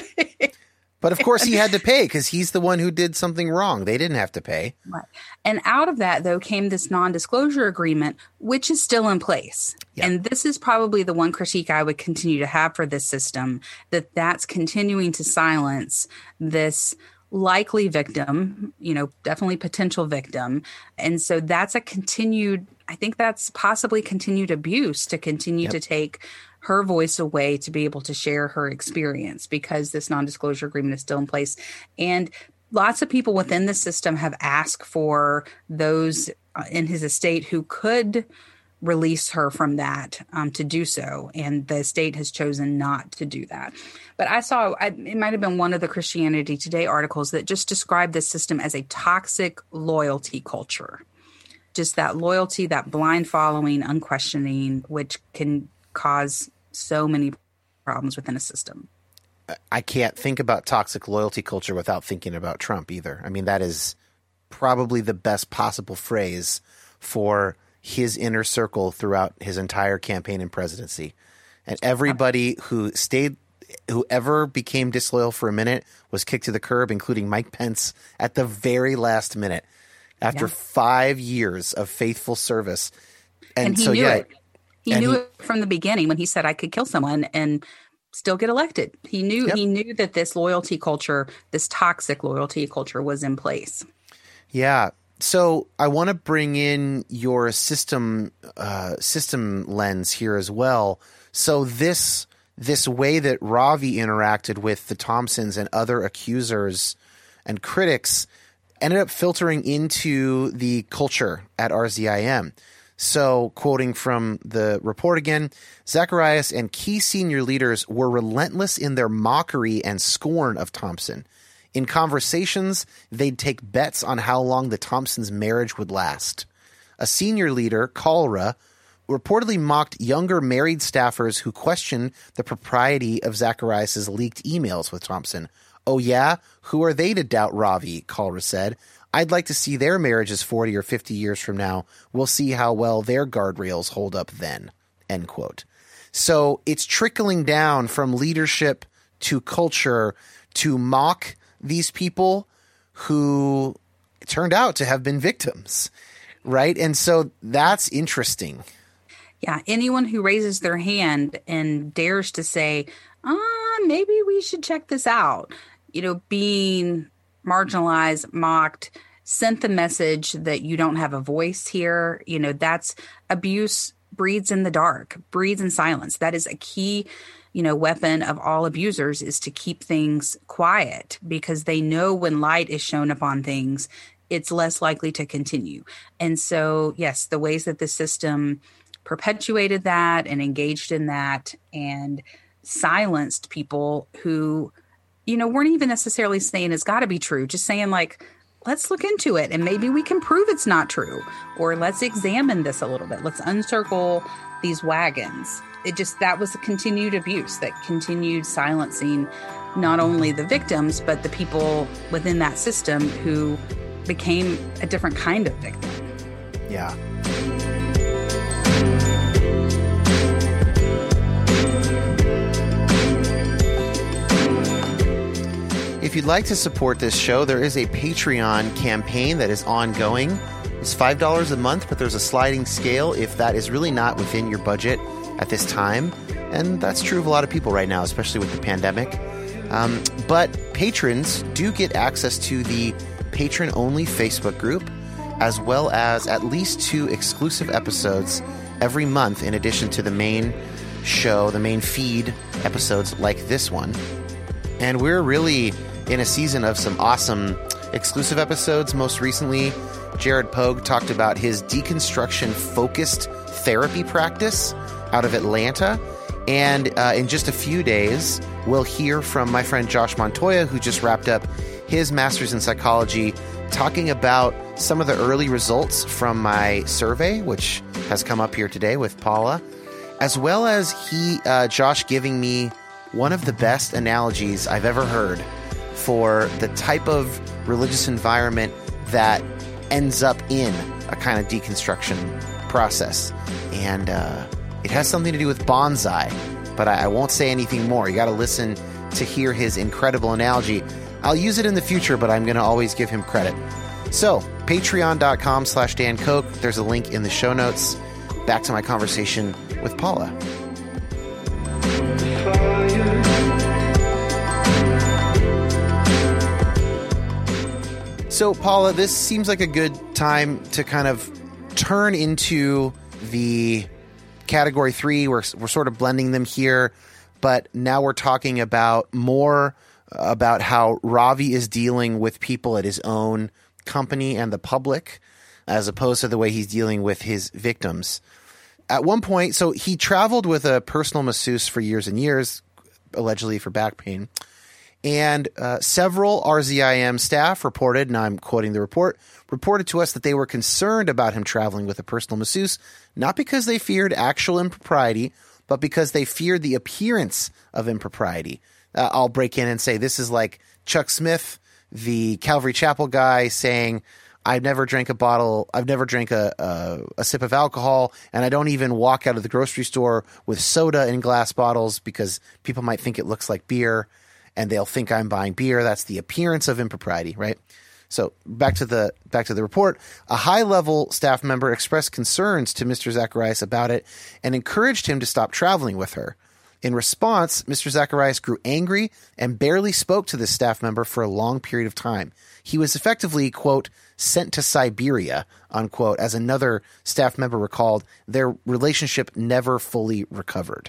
But of course he had to pay, because he's the one who did something wrong. They didn't have to pay. Right. And out of that, though, came this non-disclosure agreement, which is still in place. Yep. And this is probably the one critique I would continue to have for this system, that that's continuing to silence this likely victim, you know, definitely potential victim. And so that's a continued, I think that's possibly continued abuse to continue yep. to take her voice away to be able to share her experience, because this non-disclosure agreement is still in place. And lots of people within the system have asked for those in his estate who could release her from that um, to do so. And the state has chosen not to do that. But I saw, I, it might have been one of the Christianity Today articles that just described this system as a toxic loyalty culture. Just that loyalty, that blind following, unquestioning, which can cause so many problems within a system. I can't think about toxic loyalty culture without thinking about Trump either. I mean, that is probably the best possible phrase for his inner circle throughout his entire campaign and presidency. And everybody who stayed, whoever became disloyal for a minute was kicked to the curb, including Mike Pence at the very last minute after yeah. five years of faithful service. And, and he so, knew yeah, it. He knew he, it from the beginning when he said I could kill someone and still get elected. He knew yep. he knew that this loyalty culture, this toxic loyalty culture, was in place. Yeah. So I want to bring in your system uh, system lens here as well. So this this way that Ravi interacted with the Thompsons and other accusers and critics ended up filtering into the culture at R Z I M. So, quoting from the report again, Zacharias and key senior leaders were relentless in their mockery and scorn of Thompson. In conversations, they'd take bets on how long the Thompsons' marriage would last. A senior leader, Kalra, reportedly mocked younger married staffers who questioned the propriety of Zacharias' leaked emails with Thompson. "Oh yeah? Who are they to doubt Ravi?" Kalra said. "I'd like to see their marriages forty or fifty years from now. We'll see how well their guardrails hold up then." End quote. So it's trickling down from leadership to culture to mock these people who turned out to have been victims, right? And so that's interesting. Yeah, anyone who raises their hand and dares to say, ah, maybe we should check this out, you know, being marginalized, mocked, sent the message that you don't have a voice here. You know, that's abuse breeds in the dark, breeds in silence. That is a key, you know, weapon of all abusers, is to keep things quiet, because they know when light is shown upon things, it's less likely to continue. And so, yes, the ways that the system perpetuated that and engaged in that and silenced people who, you know, weren't even necessarily saying it's got to be true, just saying like, let's look into it and maybe we can prove it's not true, or let's examine this a little bit. Let's uncircle these wagons. It just, that was a continued abuse that continued silencing not only the victims, but the people within that system who became a different kind of victim. Yeah. If you'd like to support this show, there is a Patreon campaign that is ongoing. It's five dollars a month, but there's a sliding scale if that is really not within your budget at this time. And that's true of a lot of people right now, especially with the pandemic. Um, but patrons do get access to the patron-only Facebook group, as well as at least two exclusive episodes every month, in addition to the main show, the main feed episodes like this one. And we're really in a season of some awesome exclusive episodes. Most recently, Jared Pogue talked about his deconstruction-focused therapy practice out of Atlanta. And uh, in just a few days, we'll hear from my friend Josh Montoya, who just wrapped up his master's in psychology, talking about some of the early results from my survey, which has come up here today with Paula, as well as he, uh, Josh, giving me one of the best analogies I've ever heard for the type of religious environment that ends up in a kind of deconstruction process. And uh, it has something to do with bonsai, but I, I won't say anything more. You got to listen to hear his incredible analogy. I'll use it in the future, but I'm going to always give him credit. So, patreon.com slash Dan Koch. There's a link in the show notes. Back to my conversation with Paula. So, Paula, this seems like a good time to kind of turn into the category three. We're, we're sort of blending them here, but now we're talking about more about how Ravi is dealing with people at his own company and the public, as opposed to the way he's dealing with his victims. At one point, so he traveled with a personal masseuse for years and years, allegedly for back pain. And uh, several R Z I M staff reported, and I'm quoting the report, reported to us that they were concerned about him traveling with a personal masseuse, not because they feared actual impropriety, but because they feared the appearance of impropriety. Uh, I'll break in and say this is like Chuck Smith, the Calvary Chapel guy, saying, I've never drank a bottle, I've never drank a, a, a sip of alcohol, and I don't even walk out of the grocery store with soda in glass bottles because people might think it looks like beer, and they'll think I'm buying beer. That's the appearance of impropriety, right? So back to the back to the report. A high-level staff member expressed concerns to Mister Zacharias about it and encouraged him to stop traveling with her. In response, Mister Zacharias grew angry and barely spoke to this staff member for a long period of time. He was effectively, quote, sent to Siberia, unquote, as another staff member recalled. Their relationship never fully recovered.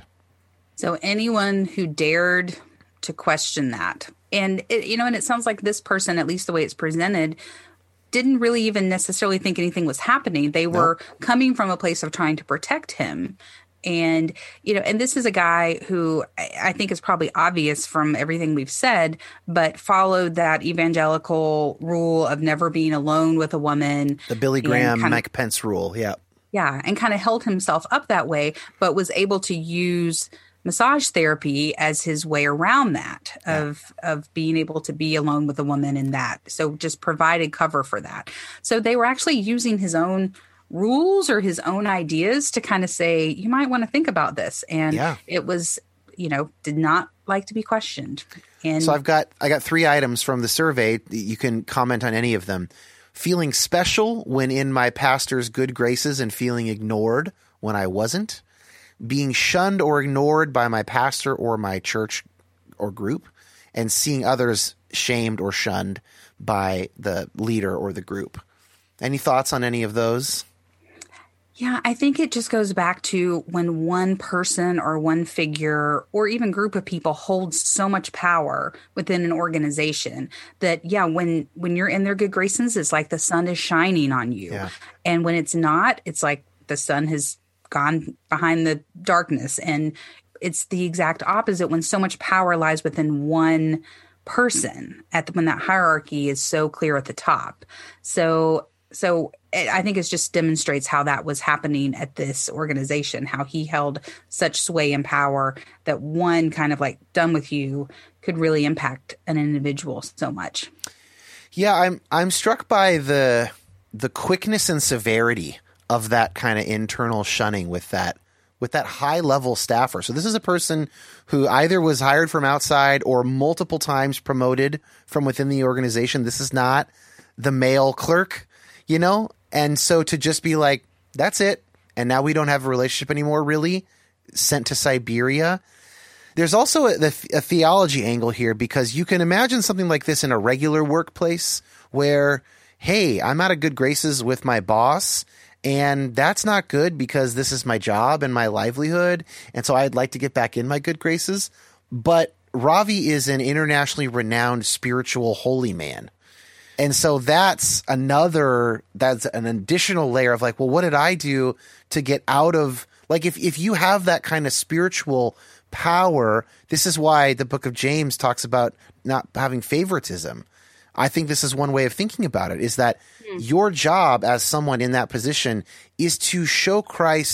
So anyone who dared to question that, and it, you know, and it sounds like this person, at least the way it's presented, didn't really even necessarily think anything was happening. They were nope. coming from a place of trying to protect him. And, you know, and this is a guy who I think is probably obvious from everything we've said, but followed that evangelical rule of never being alone with a woman. The Billy Graham, Mike Pence rule. Yeah. Yeah. And kind of held himself up that way, but was able to use massage therapy as his way around that of, yeah. of being able to be alone with a woman in that. So just provided cover for that. So they were actually using his own rules or his own ideas to kind of say, you might want to think about this. And yeah. it was, you know, did not like to be questioned. And so I've got, I got three items from the survey. You can comment on any of them. Feeling special when in my pastor's good graces and feeling ignored when I wasn't. Being shunned or ignored by my pastor or my church or group, and seeing others shamed or shunned by the leader or the group. Any thoughts on any of those? Yeah, I think it just goes back to when one person or one figure or even group of people holds so much power within an organization that, yeah, when when you're in their good graces, it's like the sun is shining on you. Yeah. And when it's not, it's like the sun has gone behind the darkness. And it's the exact opposite when so much power lies within one person at the, when that hierarchy is so clear at the top. So So I think it just demonstrates how that was happening at this organization, how he held such sway and power that one kind of like done with you could really impact an individual so much. Yeah, I'm I'm struck by the the quickness and severity of that kind of internal shunning with that with that high level staffer. So this is a person who either was hired from outside or multiple times promoted from within the organization. This is not the male clerk. You know, and so to just be like, that's it, and now we don't have a relationship anymore, really, sent to Siberia. There's also a, a theology angle here, because you can imagine something like this in a regular workplace where, hey, I'm out of good graces with my boss, and that's not good because this is my job and my livelihood, and so I'd like to get back in my good graces. But Ravi is an internationally renowned spiritual holy man. And so that's another, that's an additional layer of like, well, what did I do to get out of, like, if, if you have that kind of spiritual power, this is why the book of James talks about not having favoritism. I think this is one way of thinking about it, is that mm. your job as someone in that position is to show Christ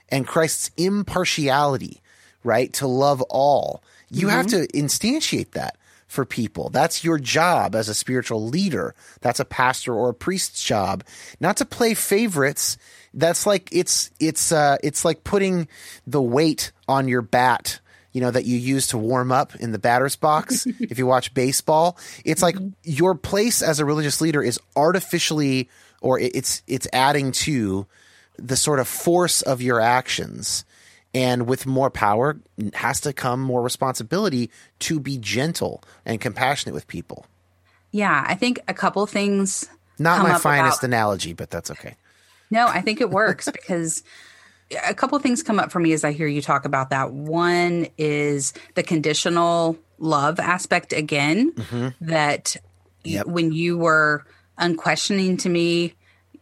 and Christ's impartiality, right, to love all. You mm-hmm. have to instantiate that for people. That's your job as a spiritual leader. That's a pastor or a priest's job, not to play favorites. That's like it's it's uh, it's like putting the weight on your bat, you know, that you use to warm up in the batter's box. If you watch baseball, it's like your place as a religious leader is artificially, or it's it's adding to the sort of force of your actions. And with more power has to come more responsibility to be gentle and compassionate with people. Yeah, I think a couple things. Not my finest about, analogy, but that's okay. No, I think it works because a couple things come up for me as I hear you talk about that. One is the conditional love aspect again, mm-hmm. that yep. when you were unquestioning to me,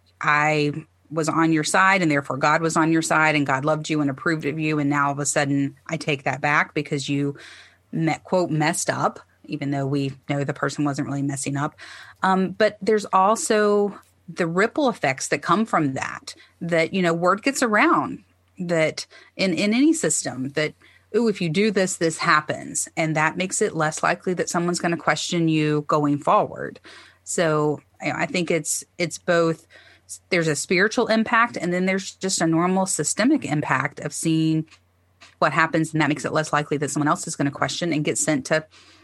I was on your side, and therefore God was on your side, and God loved you and approved of you. And now all of a sudden I take that back because you met, quote, messed up, even though we know the person wasn't really messing up. Um, but there's also the ripple effects that come from that, that, you know, word gets around that in, in any system that, ooh, if you do this, this happens. And that makes it less likely that someone's going to question you going forward. So I think it's, it's both. There's a spiritual impact, and then there's just a normal systemic impact of seeing what happens, and that makes it less likely that someone else is going to question and get sent to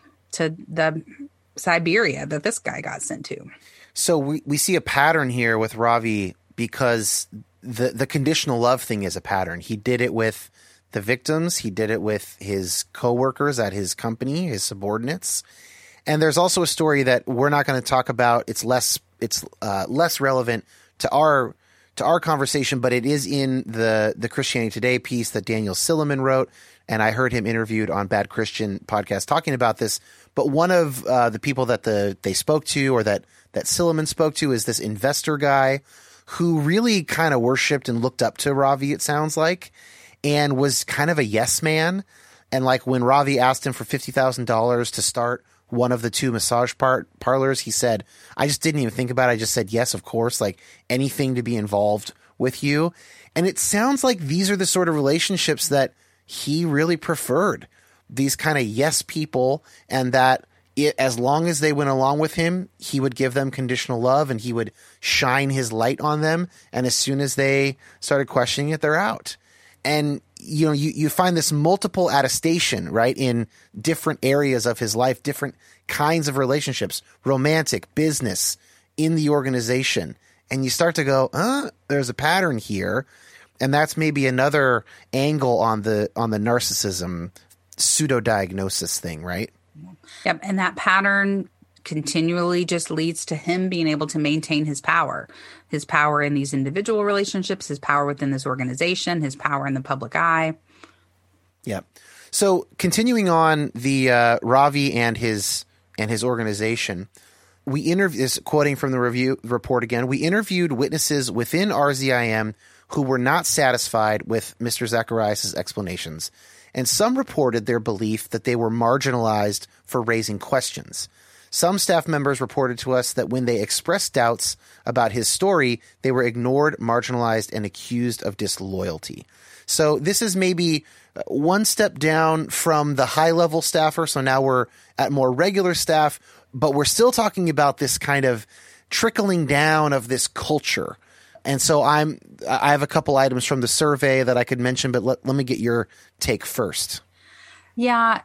to the Siberia that this guy got sent to. So we, we see a pattern here with Ravi because the the conditional love thing is a pattern. He did it with the victims. He did it with his coworkers at his company, his subordinates. And there's also a story that we're not going to talk about. It's less it's uh, less relevant to our to our conversation, but it is in the the Christianity Today piece that Daniel Silliman wrote, and I heard him interviewed on Bad Christian podcast talking about this. But one of uh, the people that the they spoke to, or that that Silliman spoke to, is this investor guy who really kind of worshipped and looked up to Ravi, it sounds like, and was kind of a yes man. And like when Ravi asked him for fifty thousand dollars to start one of the two massage par- parlors, he said, I just didn't even think about it. I just said, yes, of course, like anything to be involved with you. And it sounds like these are the sort of relationships that he really preferred, these kind of yes people, and that it, as long as they went along with him, he would give them conditional love and he would shine his light on them. And as soon as they started questioning it, they're out. And, you know, you, you find this multiple attestation, right, in different areas of his life, different kinds of relationships, romantic, business, in the organization. And you start to go, uh, there's a pattern here. And that's maybe another angle on the on the narcissism pseudo-diagnosis thing, right? Yep. And that pattern continually just leads to him being able to maintain his power, his power in these individual relationships, his power within this organization, his power in the public eye. Yeah. So continuing on the uh, Ravi and his and his organization, we interviewed, this quoting from the review report again, we interviewed witnesses within R Z I M who were not satisfied with Mister Zacharias' explanations, and some reported their belief that they were marginalized for raising questions. Some staff members reported to us that when they expressed doubts about his story, they were ignored, marginalized, and accused of disloyalty. So this is maybe one step down from the high-level staffer, so now we're at more regular staff, but we're still talking about this kind of trickling down of this culture. And so I'm I have a couple items from the survey that I could mention, but let, let me get your take first. Yeah.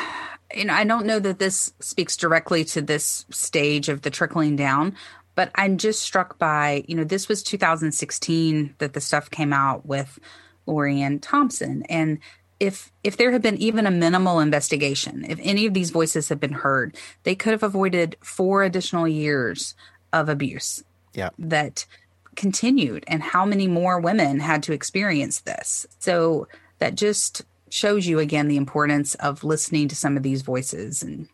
You know, I don't know that this speaks directly to this stage of the trickling down, but I'm just struck by, you know, this was two thousand sixteen that the stuff came out with Lorianne Thompson. And if if there had been even a minimal investigation, if any of these voices had been heard, they could have avoided four additional years of abuse yeah. that continued, and how many more women had to experience this. So that just shows you again the importance of listening to some of these voices. And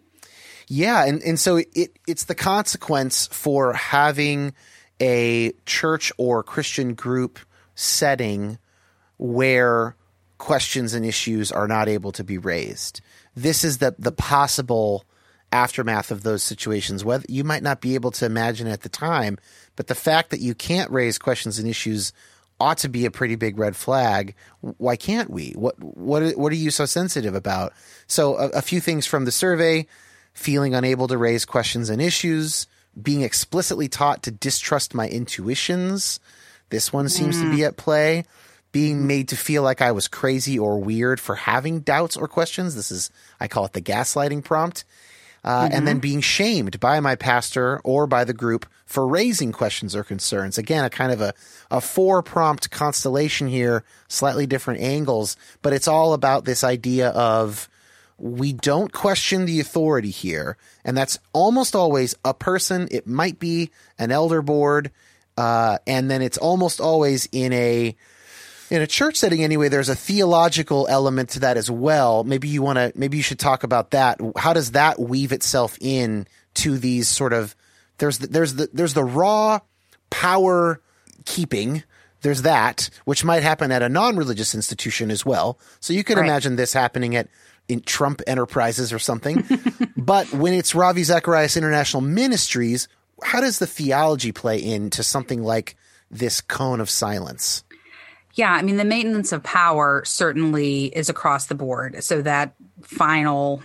yeah, and, and so it it's the consequence for having a church or Christian group setting where questions and issues are not able to be raised. This is the the possible aftermath of those situations. Whether you might not be able to imagine at the time, but the fact that you can't raise questions and issues ought to be a pretty big red flag. Why can't we? What what what are you so sensitive about? So a, a few things from the survey: feeling unable to raise questions and issues, being explicitly taught to distrust my intuitions. This one seems mm. to be at play. Being made to feel like I was crazy or weird for having doubts or questions. This is, I call it the gaslighting prompt. Uh, mm-hmm. And then being shamed by my pastor or by the group for raising questions or concerns. Again, a kind of a, a four-prompt constellation here, slightly different angles, but it's all about this idea of we don't question the authority here. And that's almost always a person. It might be an elder board. Uh, and then it's almost always in a in a church setting anyway. There's a theological element to that as well. Maybe you want to. Maybe you should talk about that. How does that weave itself in to these sort of? There's the, there's the there's the raw power keeping. There's that, which might happen at a non-religious institution as well. So you could right. imagine this happening at in Trump Enterprises or something. But when it's Ravi Zacharias International Ministries, how does the theology play into something like this cone of silence? Yeah, I mean, the maintenance of power certainly is across the board. So that final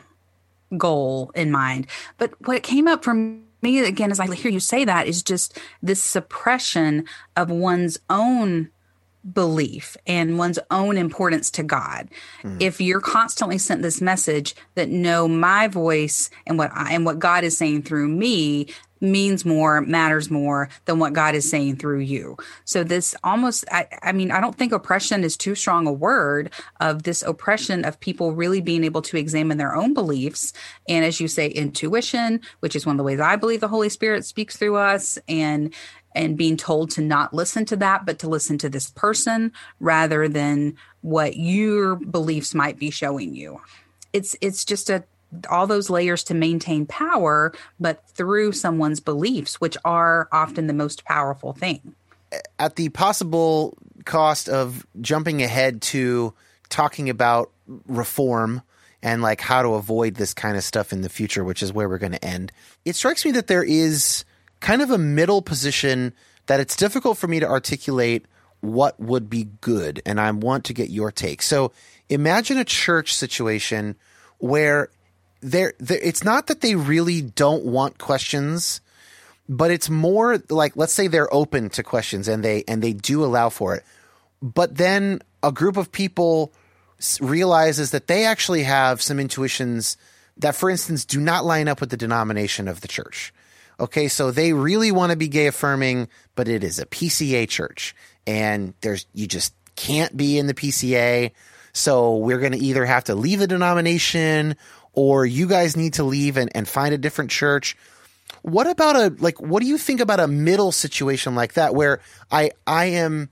goal in mind. But what came up for me, again, as I hear you say that, is just this suppression of one's own belief and one's own importance to God. Mm. If you're constantly sent this message that no, my voice and what I, and what God is saying through me means more, matters more than what God is saying through you. So this almost, I, I mean, I don't think oppression is too strong a word, of this oppression of people really being able to examine their own beliefs. And as you say, intuition, which is one of the ways I believe the Holy Spirit speaks through us, and and being told to not listen to that, but to listen to this person rather than what your beliefs might be showing you. It's it's just a all those layers to maintain power, but through someone's beliefs, which are often the most powerful thing. At the possible cost of jumping ahead to talking about reform and like how to avoid this kind of stuff in the future, which is where we're going to end, it strikes me that there is kind of a middle position that it's difficult for me to articulate what would be good. And I want to get your take. So imagine a church situation where They're, they're, it's not that they really don't want questions, but it's more like, let's say they're open to questions and they and they do allow for it. But then a group of people realizes that they actually have some intuitions that, for instance, do not line up with the denomination of the church. Okay, so they really want to be gay affirming, but it is a P C A church, and there's you just can't be in the P C A. So we're going to either have to leave the denomination, or you guys need to leave and, and find a different church. What about a, like, what do you think about a middle situation like that, where I, I am,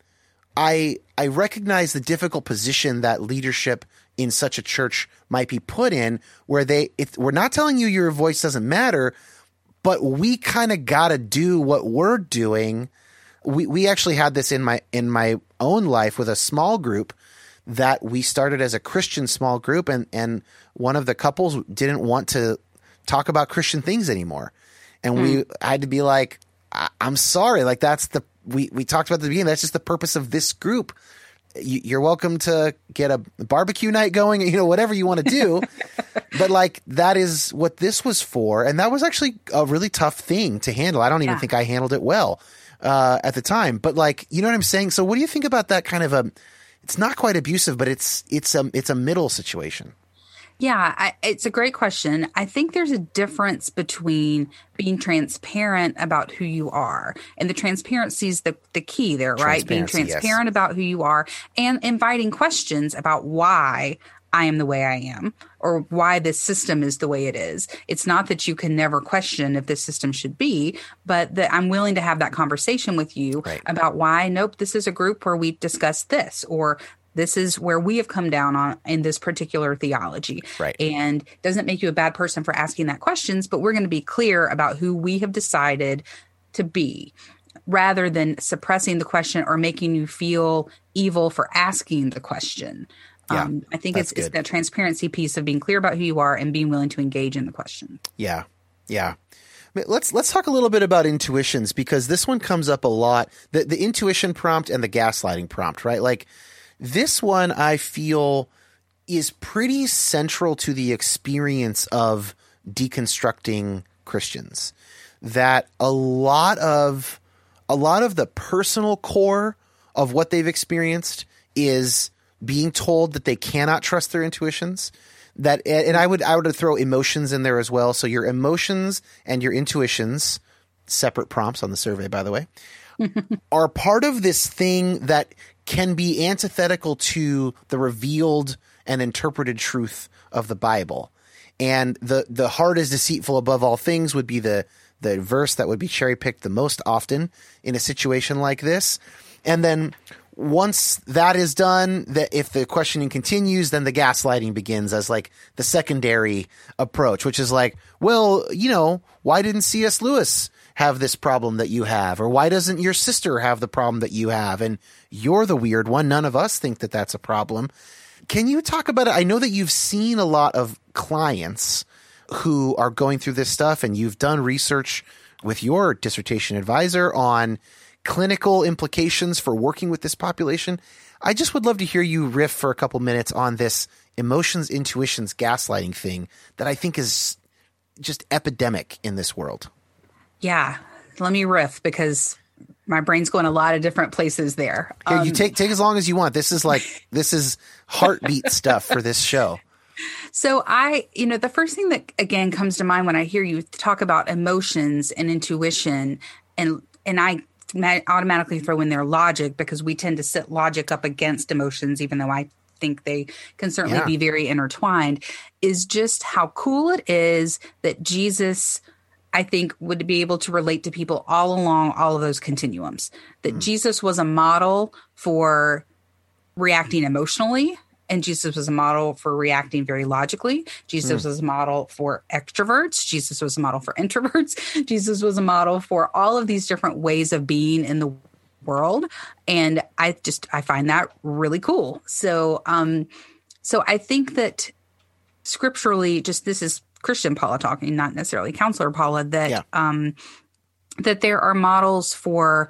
I, I recognize the difficult position that leadership in such a church might be put in, where they, if we're not telling you your voice doesn't matter, but we kind of got to do what we're doing. We, we actually had this in my, in my own life with a small group that we started as a Christian small group, and, and one of the couples didn't want to talk about Christian things anymore. And mm. we had to be like, I- I'm sorry. Like that's the, we, we talked about at the beginning. That's just the purpose of this group. You, you're welcome to get a barbecue night going, you know, whatever you want to do. But like, that is what this was for. And that was actually a really tough thing to handle. I don't even yeah. think I handled it well uh, at the time, but like, you know what I'm saying? So what do you think about that kind of a, it's not quite abusive, but it's it's a it's a middle situation. Yeah, I, it's a great question. I think there's a difference between being transparent about who you are, and the transparency is the, the key there, right? Being transparent yes. about who you are, and inviting questions about why I am the way I am, or why this system is the way it is. It's not that you can never question if this system should be, but that I'm willing to have that conversation with you right. about why, nope, this is a group where we discuss this, or this is where we have come down on in this particular theology. Right. And it doesn't make you a bad person for asking that questions, but we're going to be clear about who we have decided to be, rather than suppressing the question or making you feel evil for asking the question. Yeah, um, I think it's, it's that transparency piece of being clear about who you are and being willing to engage in the question. Yeah. Yeah. Let's let's talk a little bit about intuitions, because this one comes up a lot. The the intuition prompt and the gaslighting prompt, right? Like this one I feel is pretty central to the experience of deconstructing Christians. That a lot of a lot of the personal core of what they've experienced is being told that they cannot trust their intuitions. That, and I would I would throw emotions in there as well. So your emotions and your intuitions, separate prompts on the survey, by the way, are part of this thing that can be antithetical to the revealed and interpreted truth of the Bible. And the the heart is deceitful above all things would be the the verse that would be cherry picked the most often in a situation like this. And then once that is done, that if the questioning continues, then the gaslighting begins as like the secondary approach, which is like, well, you know, why didn't C S Lewis have this problem that you have? Or why doesn't your sister have the problem that you have? And you're the weird one. None of us think that that's a problem. Can you talk about it? I know that you've seen a lot of clients who are going through this stuff, and you've done research with your dissertation advisor on clinical implications for working with this population. I just would love to hear you riff for a couple minutes on this emotions, intuitions, gaslighting thing that I think is just epidemic in this world. Yeah. Let me riff, because my brain's going a lot of different places there. Here, Um, you take, take as long as you want. This is like, this is heartbeat stuff for this show. So I, you know, the first thing that again comes to mind when I hear you talk about emotions and intuition, and, and I automatically throw in their logic, because we tend to sit logic up against emotions, even though I think they can certainly yeah. be very intertwined, is just how cool it is that Jesus, I think, would be able to relate to people all along all of those continuums. That mm. Jesus was a model for reacting emotionally, and Jesus was a model for reacting very logically. Jesus mm. was a model for extroverts. Jesus was a model for introverts. Jesus was a model for all of these different ways of being in the world. And I just, I find that really cool. So, um, so I think that scripturally, just this is Christian Paula talking, not necessarily counselor Paula, that, yeah. um, that there are models for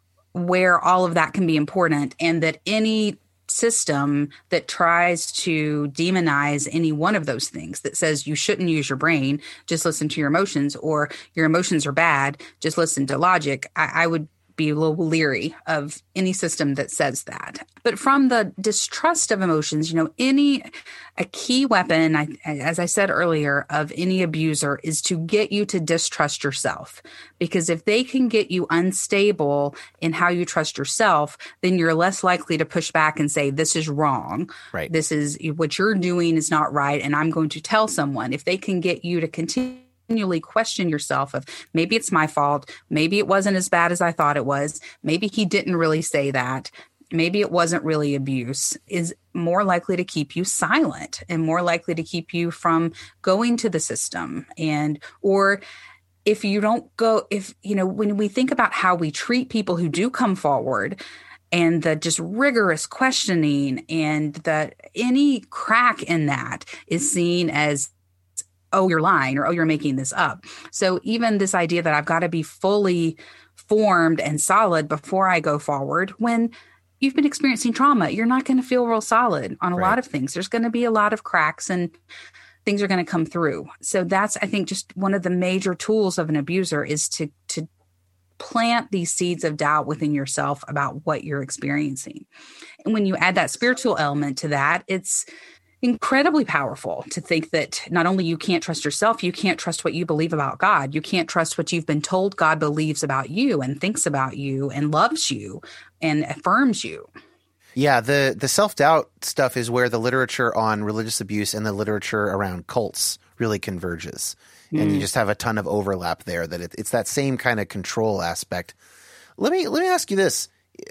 where all of that can be important, and that any system that tries to demonize any one of those things, that says you shouldn't use your brain, just listen to your emotions, or your emotions are bad, just listen to logic, I, I would be a little leery of any system that says that. But from the distrust of emotions, you know, any a key weapon, I, as I said earlier, of any abuser is to get you to distrust yourself. Because if they can get you unstable in how you trust yourself, then you're less likely to push back and say, this is wrong. Right. This is what you're doing is not right, and I'm going to tell someone. If they can get you to continue continually question yourself of, maybe it's my fault, maybe it wasn't as bad as I thought it was, maybe he didn't really say that, maybe it wasn't really abuse, is more likely to keep you silent and more likely to keep you from going to the system. And or if you don't go, if, you know, when we think about how we treat people who do come forward, and the just rigorous questioning, and the any crack in that is seen as, oh, you're lying, or, oh, you're making this up. So even this idea that I've got to be fully formed and solid before I go forward, when you've been experiencing trauma, you're not going to feel real solid on a right. lot of things. There's going to be a lot of cracks, and things are going to come through. So that's, I think, just one of the major tools of an abuser is to, to plant these seeds of doubt within yourself about what you're experiencing. And when you add that spiritual element to that, it's incredibly powerful to think that not only you can't trust yourself, you can't trust what you believe about God. You can't trust what you've been told God believes about you and thinks about you and loves you and affirms you. Yeah, the, the self-doubt stuff is where the literature on religious abuse and the literature around cults really converges. Mm. And you just have a ton of overlap there, that it, it's that same kind of control aspect. Let me let me ask you this.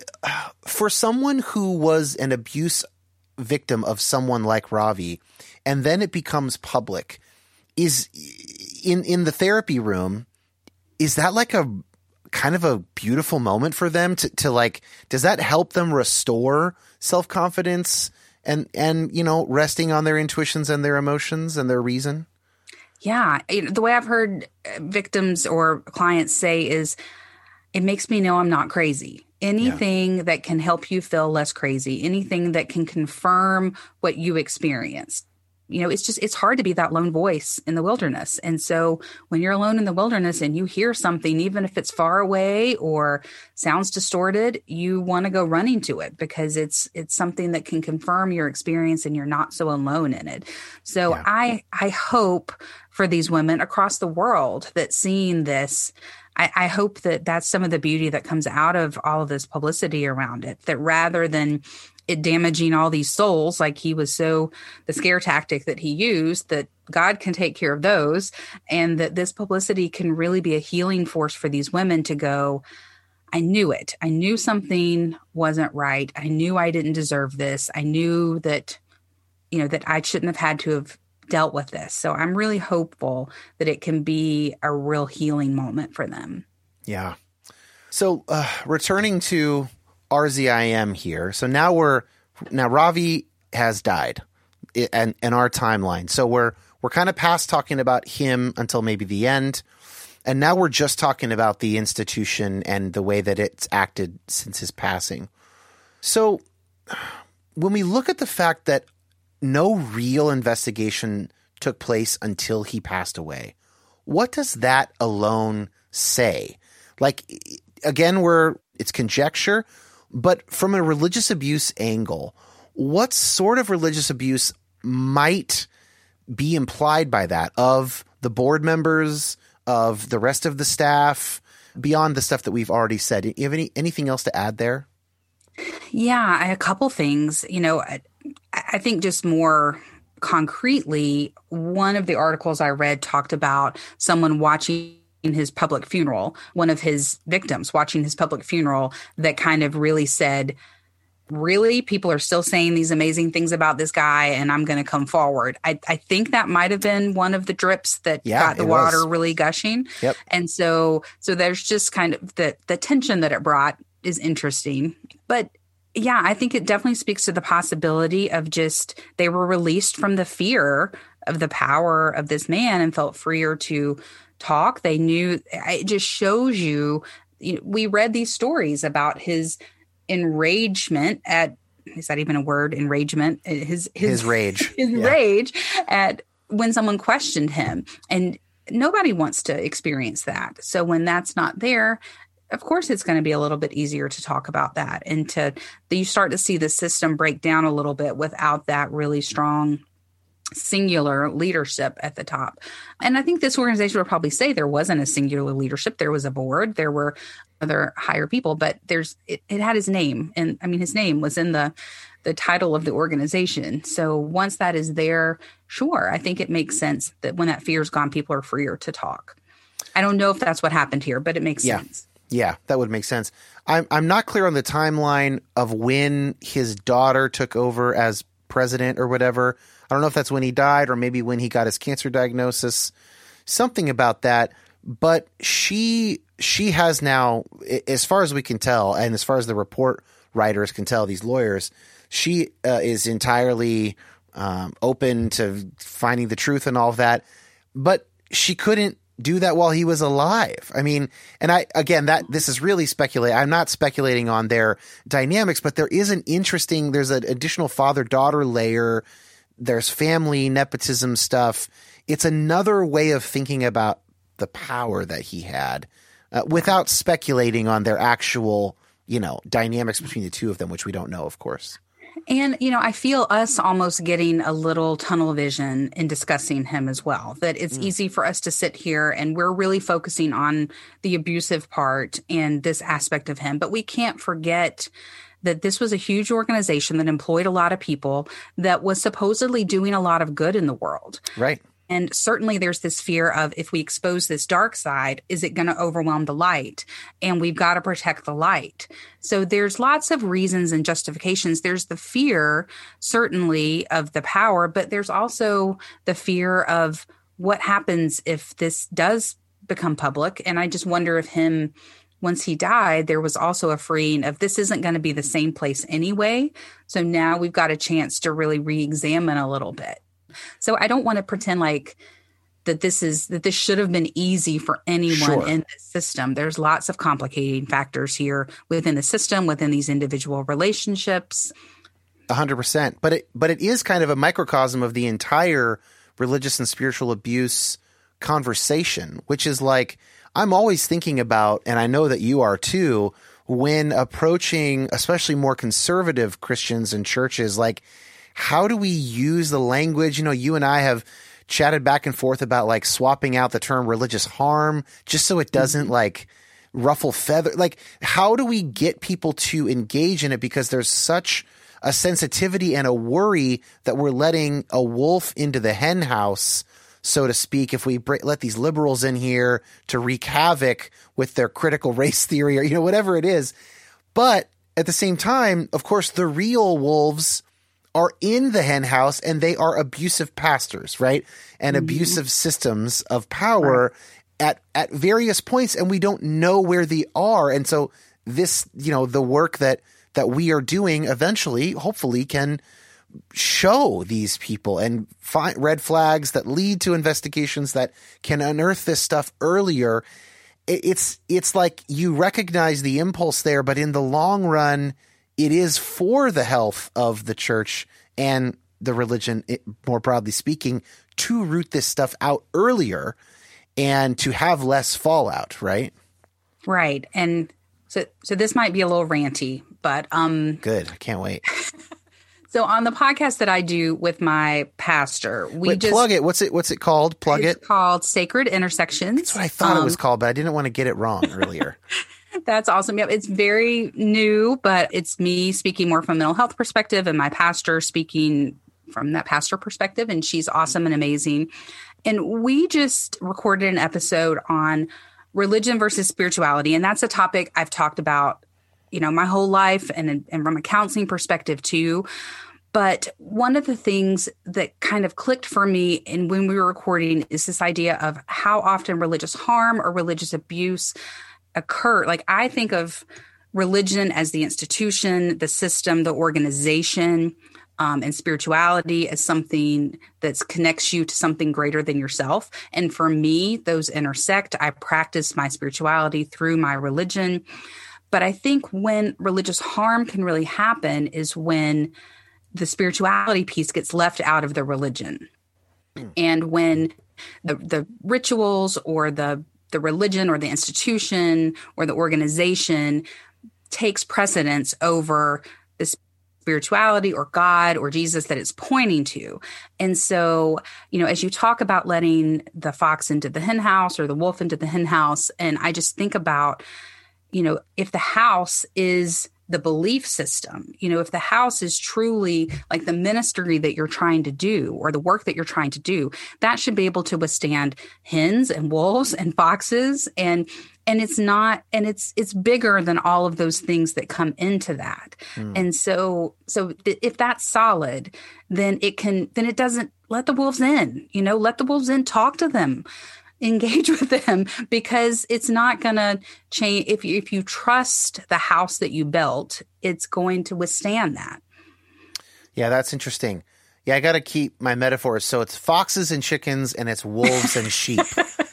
For someone who was an abuse victim of someone like Ravi, and then it becomes public, is in in the therapy room, is that like a kind of a beautiful moment for them to, to like, does that help them restore self-confidence and, and, you know, resting on their intuitions and their emotions and their reason? Yeah. It- the way I've heard victims or clients say is, it makes me know I'm not crazy. Anything yeah. that can help you feel less crazy, anything that can confirm what you experienced. You know, it's just, it's hard to be that lone voice in the wilderness. And so when you're alone in the wilderness and you hear something, even if it's far away or sounds distorted, you want to go running to it because it's, it's something that can confirm your experience and you're not so alone in it. So yeah. I, I hope for these women across the world that seeing this, I, I hope that that's some of the beauty that comes out of all of this publicity around it, that rather than it damaging all these souls, like he was so the scare tactic that he used, that God can take care of those. And that this publicity can really be a healing force for these women to go, I knew it. I knew something wasn't right. I knew I didn't deserve this. I knew that, you know, that I shouldn't have had to have dealt with this. So I'm really hopeful that it can be a real healing moment for them. Yeah. So uh, returning to R Z I M here. So now we're now Ravi has died and in our timeline. So we're we're kind of past talking about him until maybe the end. And now we're just talking about the institution and the way that it's acted since his passing. So when we look at the fact that no real investigation took place until he passed away, what does that alone say? Like, again, we're it's conjecture. But from a religious abuse angle, what sort of religious abuse might be implied by that of the board members, of the rest of the staff, beyond the stuff that we've already said? Do you have any anything else to add there? Yeah, a couple things. You know, I, I think just more concretely, one of the articles I read talked about someone watching in his public funeral, one of his victims watching his public funeral, that kind of really said, really, people are still saying these amazing things about this guy and I'm going to come forward. I, I think that might have been one of the drips that yeah, got the water was. really gushing. Yep. And so, so there's just kind of the, the tension that it brought is interesting. But yeah, I think it definitely speaks to the possibility of just, they were released from the fear of the power of this man and felt freer to talk. They knew, it just shows you, you know, we read these stories about his enragement at, is that even a word? Enragement? His, his, his rage. His yeah. rage at when someone questioned him. And nobody wants to experience that. So when that's not there, of course, it's going to be a little bit easier to talk about that. And to, you start to see the system break down a little bit without that really strong singular leadership at the top. And I think this organization would probably say there wasn't a singular leadership. There was a board, there were other higher people, but there's, it, it had his name. And I mean, his name was in the, the title of the organization. So once that is there, sure, I think it makes sense that when that fear is gone, people are freer to talk. I don't know if that's what happened here, but it makes yeah. sense. Yeah, that would make sense. I'm I'm not clear on the timeline of when his daughter took over as president or whatever. I don't know if that's when he died or maybe when he got his cancer diagnosis, something about that. But she she has now, as far as we can tell, and as far as the report writers can tell, these lawyers, she uh, is entirely um, open to finding the truth and all of that. But she couldn't do that while he was alive. I mean, and I, again, that this is really speculating. I'm not speculating on their dynamics, but there is an interesting, there's an additional father-daughter layer. There's family nepotism stuff. It's another way of thinking about the power that he had uh, without speculating on their actual, you know, dynamics between the two of them, which we don't know, of course. And, you know, I feel us almost getting a little tunnel vision in discussing him as well, that it's mm. easy for us to sit here and we're really focusing on the abusive part and this aspect of him. But we can't forget that this was a huge organization that employed a lot of people, that was supposedly doing a lot of good in the world. Right. And certainly there's this fear of, if we expose this dark side, is it going to overwhelm the light? And we've got to protect the light. So there's lots of reasons and justifications. There's the fear, certainly, of the power, but there's also the fear of what happens if this does become public. And I just wonder if him, once he died, there was also a freeing of, this isn't going to be the same place anyway. So now we've got a chance to really re-examine a little bit. So I don't want to pretend like that this is that this should have been easy for anyone Sure. in this system. There's lots of complicating factors here within the system, within these individual relationships. A hundred percent. But it but it is kind of a microcosm of the entire religious and spiritual abuse conversation, which is like, I'm always thinking about, and I know that you are too, when approaching especially more conservative Christians and churches, like, how do we use the language? You know, you and I have chatted back and forth about like swapping out the term religious harm just so it doesn't mm-hmm. like ruffle feather. Like, how do we get people to engage in it? Because there's such a sensitivity and a worry that we're letting a wolf into the hen house, so to speak, if we br- let these liberals in here to wreak havoc with their critical race theory or, you know, whatever it is. But at the same time, of course, the real wolves are in the hen house and they are abusive pastors, right? And mm-hmm. abusive systems of power right. at, at various points. And we don't know where they are. And so this, you know, the work that, that we are doing eventually, hopefully can show these people and find red flags that lead to investigations that can unearth this stuff earlier. It's, it's like you recognize the impulse there, but in the long run, it is for the health of the church and the religion, more broadly speaking, to root this stuff out earlier and to have less fallout, right? Right. And so so this might be a little ranty, but um good. I can't wait. So on the podcast that I do with my pastor, we Wait, just plug it. What's it what's it called? Plug it's it. It's called Sacred Intersections. That's what I thought um, it was called, but I didn't want to get it wrong earlier. That's awesome. Yep. It's very new, but it's me speaking more from a mental health perspective and my pastor speaking from that pastor perspective. And she's awesome and amazing. And we just recorded an episode on religion versus spirituality. And that's a topic I've talked about, you know, my whole life and, and from a counseling perspective too. But one of the things that kind of clicked for me and when we were recording is this idea of how often religious harm or religious abuse occur. Like, I think of religion as the institution, the system, the organization, um, and spirituality as something that connects you to something greater than yourself. And for me, those intersect. I practice my spirituality through my religion. But I think when religious harm can really happen is when the spirituality piece gets left out of the religion. Mm. And when the, the rituals or the the religion or the institution or the organization takes precedence over the spirituality or God or Jesus that it's pointing to. And so, you know, as you talk about letting the fox into the hen house or the wolf into the hen house, and I just think about, you know, if the house is the belief system, you know, if the house is truly like the ministry that you're trying to do or the work that you're trying to do, that should be able to withstand hens and wolves and foxes. And, and it's not, and it's, it's bigger than all of those things that come into that. Mm. And so, so th- if that's solid, then it can, then it doesn't let the wolves in, you know, let the wolves in, talk to them, engage with them, because it's not going to change. If you, if you trust the house that you built, it's going to withstand that. Yeah, that's interesting. Yeah, I got to keep my metaphors. So it's foxes and chickens and it's wolves and sheep.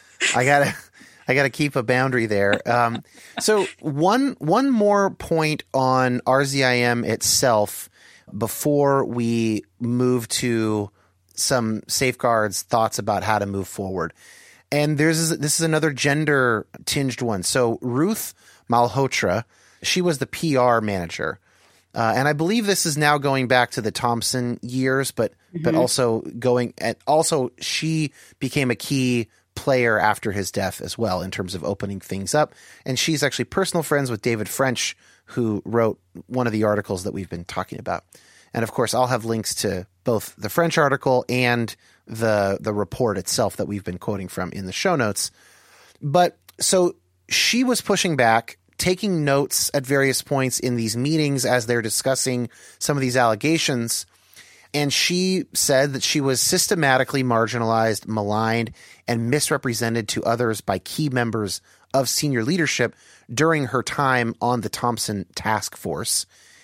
I got to I got to keep a boundary there. Um, so one one more point on R Z I M itself before we move to some safeguards, thoughts about how to move forward. And there's this is another gender tinged one. So Ruth Malhotra, she was the P R manager. Uh, and I believe this is now going back to the Thompson years, but mm-hmm. but also going and also she became a key player after his death as well in terms of opening things up. And she's actually personal friends with David French, who wrote one of the articles that we've been talking about. And of course, I'll have links to both the French article and the the report itself that we've been quoting from in the show notes. But so she was pushing back, taking notes at various points in these meetings as they're discussing some of these allegations. And she said that she was systematically marginalized, maligned, and misrepresented to others by key members of senior leadership during her time on the Thompson task force.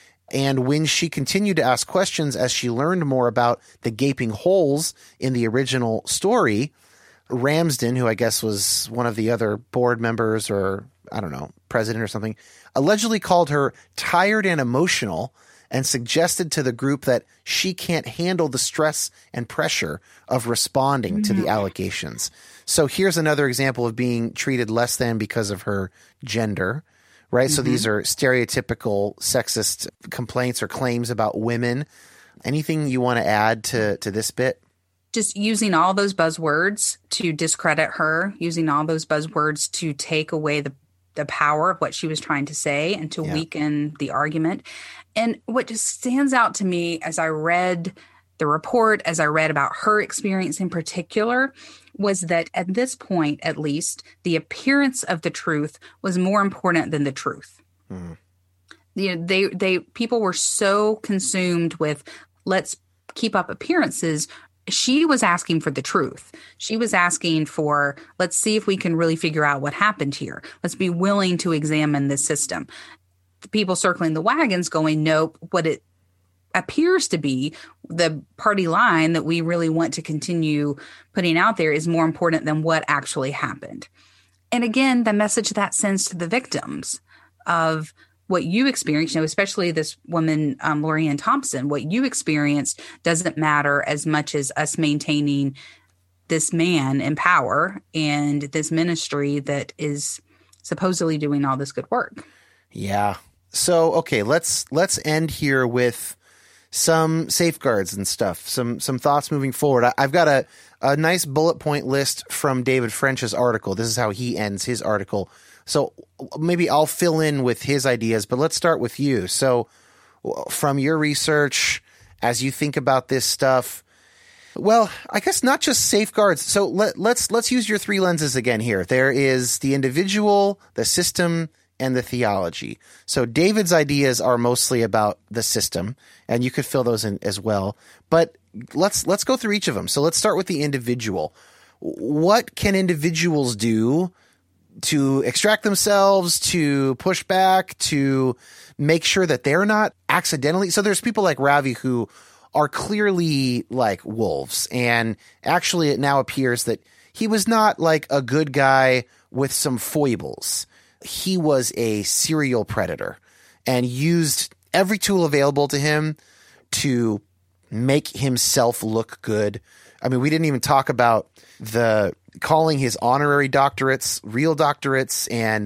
And when she continued to ask questions as she learned more about the gaping holes in the original story, Ramsden, who I guess was one of the other board members or, I don't know, president or something, allegedly called her tired and emotional and suggested to the group that she can't handle the stress and pressure of responding mm-hmm. to the allegations. So here's another example of being treated less than because of her gender, right? Mm-hmm. So these are stereotypical sexist complaints or claims about women. Anything you want to add to, to this bit? Just using all those buzzwords to discredit her, using all those buzzwords to take away the, the power of what she was trying to say and to yeah. weaken the argument. And what just stands out to me as I read the report, as I read about her experience in particular, was that at this point, at least, the appearance of the truth was more important than the truth. Mm. You know, they, they, people were so consumed with, let's keep up appearances. She was asking for the truth. She was asking for, let's see if we can really figure out what happened here. Let's be willing to examine this system. The people circling the wagons going, nope, what it appears to be the party line that we really want to continue putting out there is more important than what actually happened. And again, the message that sends to the victims of what you experienced, you know, especially this woman, um, Lori Ann Thompson, what you experienced doesn't matter as much as us maintaining this man in power and this ministry that is supposedly doing all this good work. Yeah. So, okay, let's let's end here with some safeguards and stuff, some some thoughts moving forward. I, I've got a, a nice bullet point list from David French's article. This is how he ends his article. So maybe I'll fill in with his ideas, but let's start with you. So from your research, as you think about this stuff, well, I guess not just safeguards. So let, let's let's use your three lenses again here. There is the individual, the system, and the theology. So David's ideas are mostly about the system, and you could fill those in as well. But let's let's go through each of them. So let's start with the individual. What can individuals do to extract themselves, to push back, to make sure that they're not accidentally? So there's people like Ravi who are clearly like wolves. And actually it now appears that he was not like a good guy with some foibles. He was a serial predator and used every tool available to him to make himself look good. I mean, we didn't even talk about the calling his honorary doctorates real doctorates, and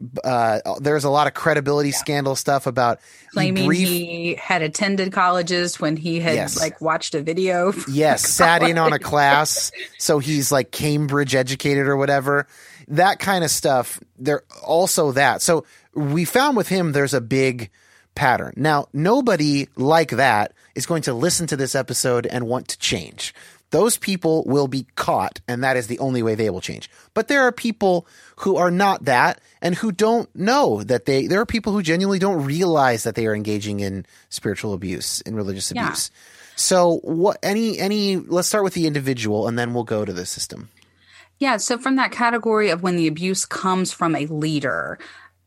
uh, there's a lot of credibility yeah. scandal stuff about claiming he, brief, he had attended colleges when he had yes. like watched a video. Yes, sat in on a class, so he's like Cambridge educated or whatever. That kind of stuff. There also that. So we found with him there's a big pattern. Now, nobody like that is going to listen to this episode and want to change. Those people will be caught, and that is the only way they will change. But there are people who are not that and who don't know that they – there are people who genuinely don't realize that they are engaging in spiritual abuse, in religious abuse. Yeah. So what – any any – let's start with the individual, and then we'll go to the system. Yeah, so from that category of when the abuse comes from a leader,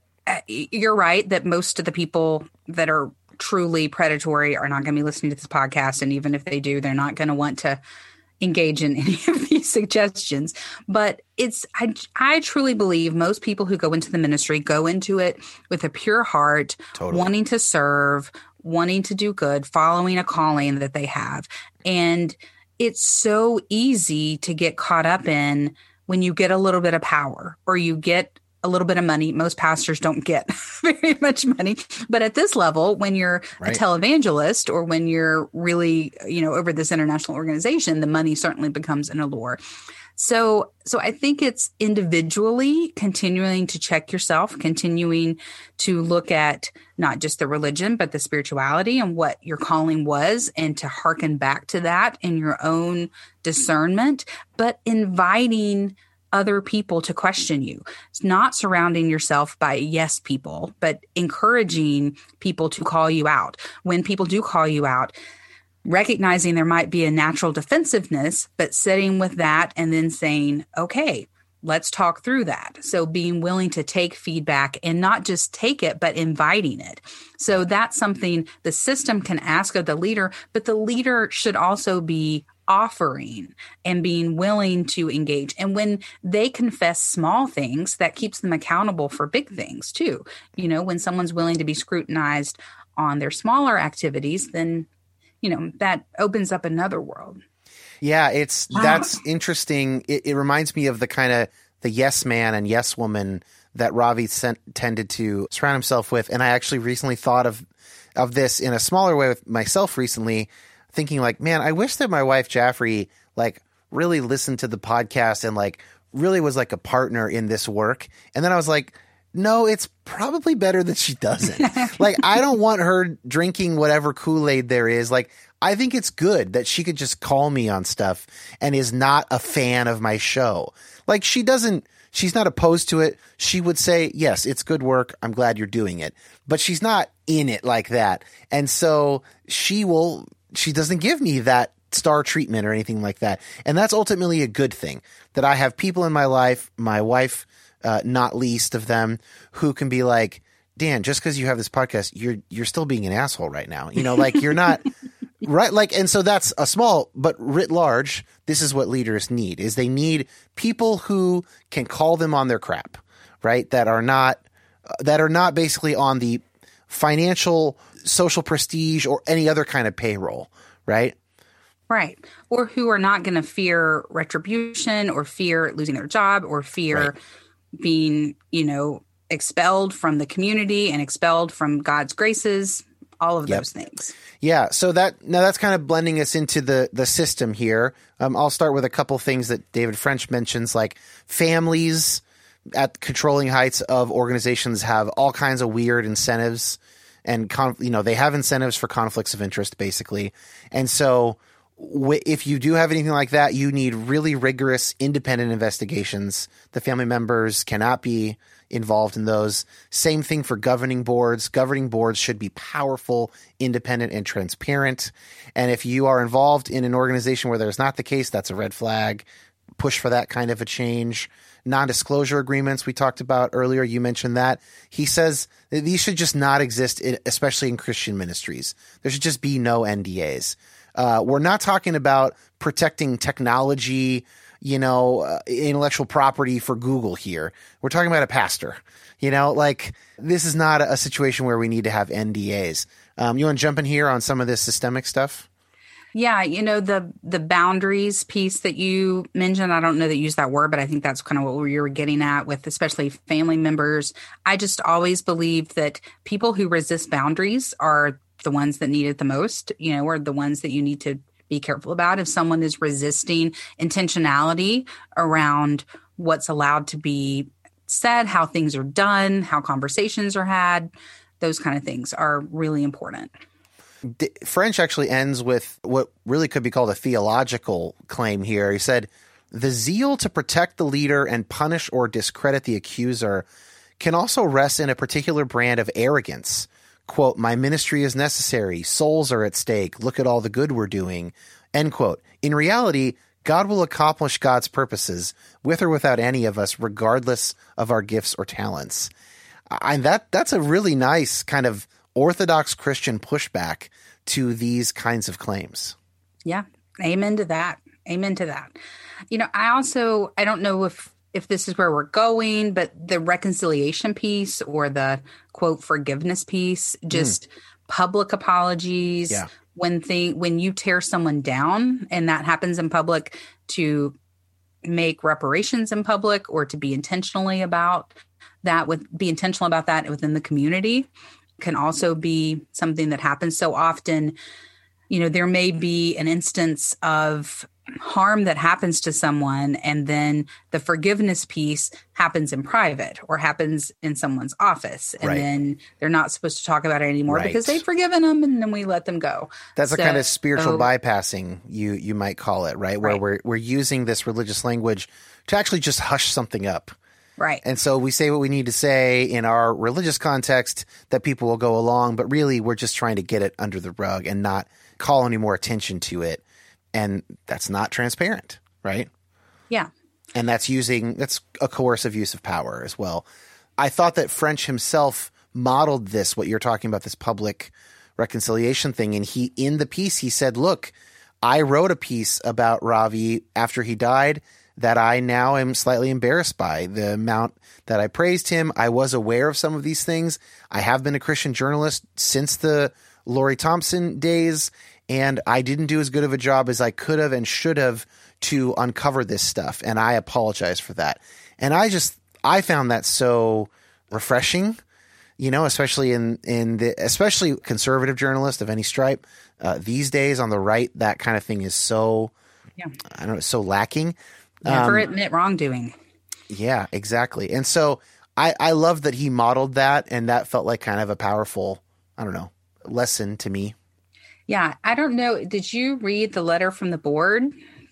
you're right that most of the people that are truly predatory are not going to be listening to this podcast, and even if they do, they're not going to want to – engage in any of these suggestions. But it's, I, I truly believe most people who go into the ministry go into it with a pure heart, totally. Wanting to serve, wanting to do good, following a calling that they have. And it's so easy to get caught up in when you get a little bit of power or you get a little bit of money. Most pastors don't get very much money. But at this level, when you're right. a televangelist or when you're really, you know, over this international organization, the money certainly becomes an allure. So, so I think it's individually continuing to check yourself, continuing to look at not just the religion, but the spirituality and what your calling was, and to hearken back to that in your own discernment, but inviting other people to question you. It's not surrounding yourself by yes people, but encouraging people to call you out. When people do call you out, recognizing there might be a natural defensiveness, but sitting with that and then saying, okay, let's talk through that. So being willing to take feedback and not just take it, but inviting it. So that's something the system can ask of the leader, but the leader should also be offering and being willing to engage. And when they confess small things, that keeps them accountable for big things too. You know, when someone's willing to be scrutinized on their smaller activities, then, you know, that opens up another world. Yeah, it's that's interesting. It, it reminds me of the kind of the yes man and yes woman that Ravi sent, tended to surround himself with. And I actually recently thought of of this in a smaller way with myself recently, thinking like, man, I wish that my wife Jaffrey like really listened to the podcast and like really was like a partner in this work. And then I was like, no, it's probably better that she doesn't. Like, I don't want her drinking whatever Kool-Aid there is. Like, I think it's good that she could just call me on stuff and is not a fan of my show. Like, she doesn't, she's not opposed to it. She would say, yes, it's good work. I'm glad you're doing it. But she's not in it like that. And so she will, she doesn't give me that star treatment or anything like that. And that's ultimately a good thing, that I have people in my life, my wife, uh, not least of them, who can be like, Dan, just because you have this podcast, you're you're still being an asshole right now. You know, like you're not right. Like, and so that's a small, but writ large, this is what leaders need, is they need people who can call them on their crap, right? That are not, that are not basically on the financial, social prestige or any other kind of payroll, right? Right. Or who are not going to fear retribution or fear losing their job or fear right. being, you know, expelled from the community and expelled from God's graces, all of yep. those things. Yeah. So that now that's kind of blending us into the, the system here. Um, I'll start with a couple things that David French mentions, like families at controlling heights of organizations have all kinds of weird incentives and, con- you know, they have incentives for conflicts of interest, basically. And so w- if you do have anything like that, you need really rigorous independent investigations. The family members cannot be involved in those. Same thing for governing boards. Governing boards should be powerful, independent, and transparent. And if you are involved in an organization where there's not the case, that's a red flag. Push for that kind of a change. Non-disclosure agreements we talked about earlier. You mentioned that. He says that these should just not exist, in, especially in Christian ministries. There should just be no N D As. Uh, we're not talking about protecting technology, you know, uh, intellectual property for Google here. We're talking about a pastor, you know, like this is not a, a situation where we need to have N D As. Um, you want to jump in here on some of this systemic stuff? Yeah. You know, the, the boundaries piece that you mentioned, I don't know that you used that word, but I think that's kind of what you were getting at with especially family members. I just always believe that people who resist boundaries are the ones that need it the most, you know, or the ones that you need to be careful about. If someone is resisting intentionality around what's allowed to be said, how things are done, how conversations are had, those kind of things are really important. D- French actually ends with what really could be called a theological claim here. He said, the zeal to protect the leader and punish or discredit the accuser can also rest in a particular brand of arrogance. Quote, my ministry is necessary. Souls are at stake. Look at all the good we're doing. End quote. In reality, God will accomplish God's purposes with or without any of us, regardless of our gifts or talents. And that that's a really nice kind of Orthodox Christian pushback to these kinds of claims. Yeah. Amen to that. Amen to that. You know, I also, I don't know if if this is where we're going, but the reconciliation piece or the quote forgiveness piece, just mm. public apologies, yeah. when they, when you tear someone down and that happens in public, to make reparations in public or to be intentionally about that, with be intentional about that within the community can also be something that happens so often. You know, there may be an instance of harm that happens to someone, and then the forgiveness piece happens in private or happens in someone's office. And right. then they're not supposed to talk about it anymore right. because they've forgiven them, and then we let them go. That's so, a kind of spiritual bypassing, you you might call it, right? Where right. we're we're using this religious language to actually just hush something up. Right. And so we say what we need to say in our religious context that people will go along, but really we're just trying to get it under the rug and not call any more attention to it. And that's not transparent, right? Yeah. And that's using, that's a coercive use of power as well. I thought that French himself modeled this, what you're talking about, this public reconciliation thing. And he, in the piece, he said, look, I wrote a piece about Ravi after he died that I now am slightly embarrassed by. The amount that I praised him, I was aware of some of these things. I have been a Christian journalist since the Lori Thompson days, and I didn't do as good of a job as I could have and should have to uncover this stuff, and I apologize for that. And I just I found that so refreshing, you know, especially in in the especially conservative journalists of any stripe uh, these days on the right. That kind of thing is so yeah. I don't know, so lacking. Never um, admit wrongdoing. Yeah, exactly. And so I I love that he modeled that, and that felt like kind of a powerful, I don't know, lesson to me. Yeah, I don't know. Did you read the letter from the board?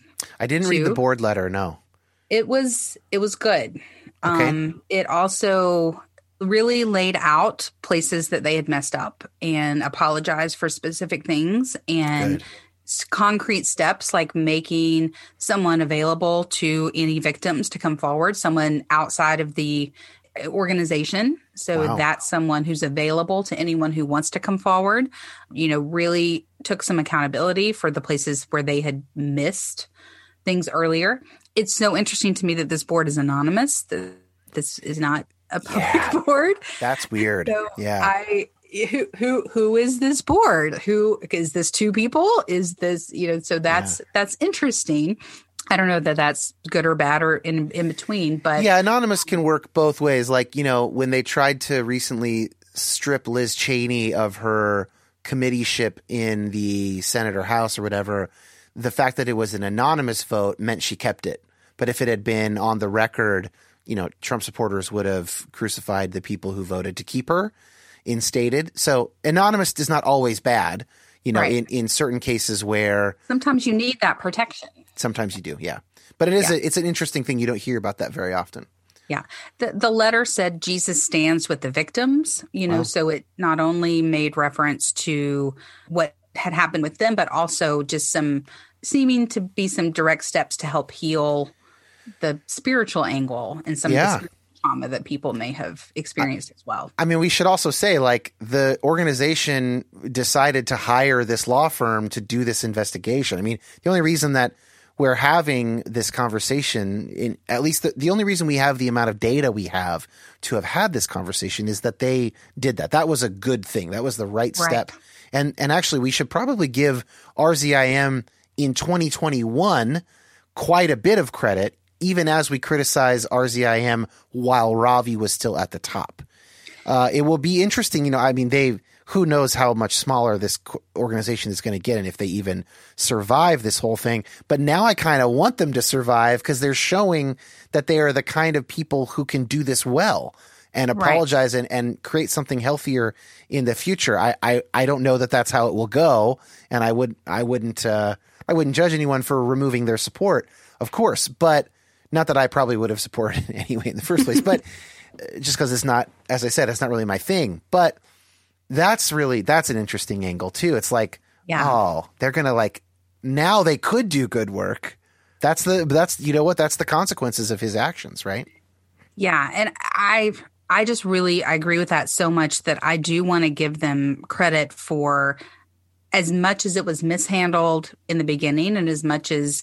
I didn't too? read the board letter. No, it was it was good. Okay. Um, it also really laid out places that they had messed up and apologized for specific things and s- concrete steps like making someone available to any victims to come forward, someone outside of the organization. So Wow. that's someone who's available to anyone who wants to come forward, you know, really took some accountability for the places where they had missed things earlier. It's so interesting to me that this board is anonymous. That this is not a public yeah. board. That's weird. So yeah. I who who who is this board? Who is this? Two people? Is this, you know? So that's yeah. that's interesting. I don't know that that's good or bad or in in between, but yeah, anonymous can work both ways. Like, you know, when they tried to recently strip Liz Cheney of her committeeship in the Senate or House or whatever, the fact that it was an anonymous vote meant she kept it. But if it had been on the record, you know, Trump supporters would have crucified the people who voted to keep her instated. So anonymous is not always bad, you know, right. in, in certain cases where sometimes you need that protection. Sometimes you do. Yeah. But it is, yeah. a, it's an interesting thing. You don't hear about that very often. Yeah. The the letter said Jesus stands with the victims, you know, wow. so it not only made reference to what had happened with them, but also just some seeming to be some direct steps to help heal the spiritual angle and some yeah. of the spiritual trauma that people may have experienced I, as well. I mean, we should also say, like, the organization decided to hire this law firm to do this investigation. I mean, the only reason that we're having this conversation, in at least the, the only reason we have the amount of data we have to have had this conversation is that they did that. That was a good thing. That was the right, right. step. And and actually, we should probably give R Z I M in twenty twenty-one quite a bit of credit, even as we criticize R Z I M while Ravi was still at the top. Uh, it will be interesting. You know, I mean, they who knows how much smaller this organization is going to get and if they even survive this whole thing. But now I kind of want them to survive because they're showing that they are the kind of people who can do this well and apologize right. and, and create something healthier in the future. I, I, I don't know that that's how it will go. And I would, I wouldn't, uh, I wouldn't judge anyone for removing their support, of course, but not that I probably would have supported it anyway in the first place, but just because it's not, as I said, it's not really my thing. But that's really, that's an interesting angle too. It's like, yeah. oh, they're going to like, now they could do good work. That's the, that's, you know what, that's the consequences of his actions, right? Yeah. And I, I just really, I agree with that so much that I do want to give them credit for as much as it was mishandled in the beginning and as much as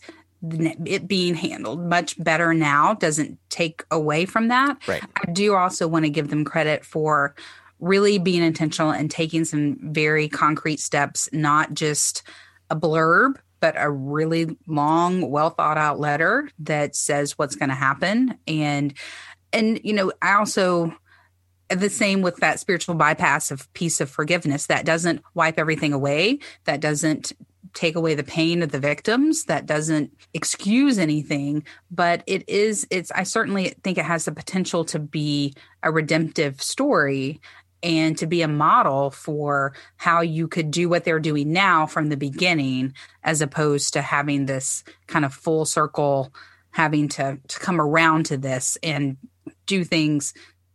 it being handled much better now doesn't take away from that. Right. I do also want to give them credit for really being intentional and taking some very concrete steps, not just a blurb, but a really long, well thought out letter that says what's going to happen. And, and, you know, I also, the same with that spiritual bypass of piece of forgiveness, that doesn't wipe everything away. That doesn't take away the pain of the victims. That doesn't excuse anything, but it is, it's, I certainly think it has the potential to be a redemptive story and to be a model for how you could do what they're doing now from the beginning, as opposed to having this kind of full circle, having to, to come around to this and do things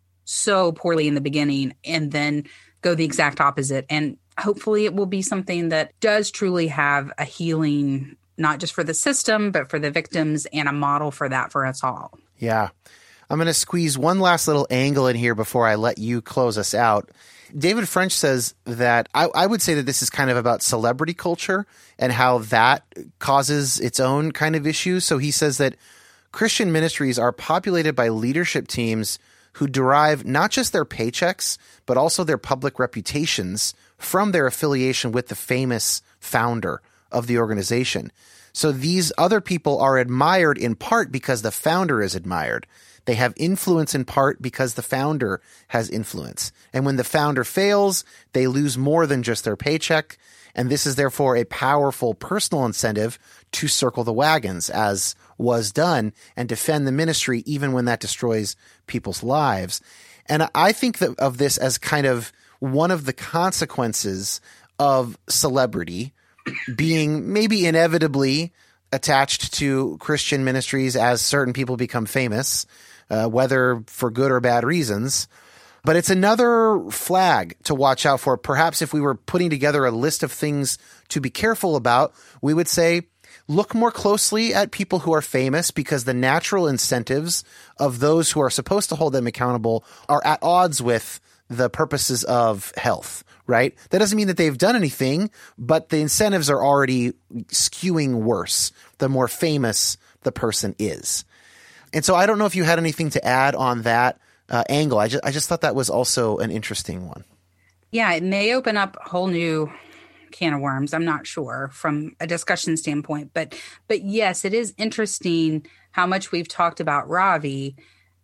so poorly in the beginning and then go the exact opposite. And hopefully it will be something that does truly have a healing, not just for the system, but for the victims, and a model for that for us all. Yeah. I'm going to squeeze one last little angle in here before I let you close us out. David French says that I, I would say that this is kind of about celebrity culture and how that causes its own kind of issues. So he says that Christian ministries are populated by leadership teams who derive not just their paychecks, but also their public reputations from their affiliation with the famous founder of the organization. So these other people are admired in part because the founder is admired. They have influence in part because the founder has influence. And when the founder fails, they lose more than just their paycheck. And this is therefore a powerful personal incentive to circle the wagons, as was done, and defend the ministry even when that destroys people's lives. And I think that of this as kind of one of the consequences of celebrity being maybe inevitably attached to Christian ministries as certain people become famous, uh, whether for good or bad reasons. But it's another flag to watch out for. Perhaps if we were putting together a list of things to be careful about, we would say, look more closely at people who are famous, because the natural incentives of those who are supposed to hold them accountable are at odds with the purposes of health, right? That doesn't mean that they've done anything, but the incentives are already skewing worse the more famous the person is. And so I don't know if you had anything to add on that uh, angle. I just, I just thought that was also an interesting one. Yeah, it may open up a whole new can of worms. I'm not sure from a discussion standpoint, but but yes, it is interesting how much we've talked about Ravi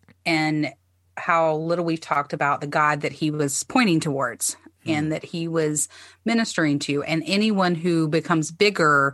and how little we've talked about the God that he was pointing towards mm. and that he was ministering to, and anyone who becomes bigger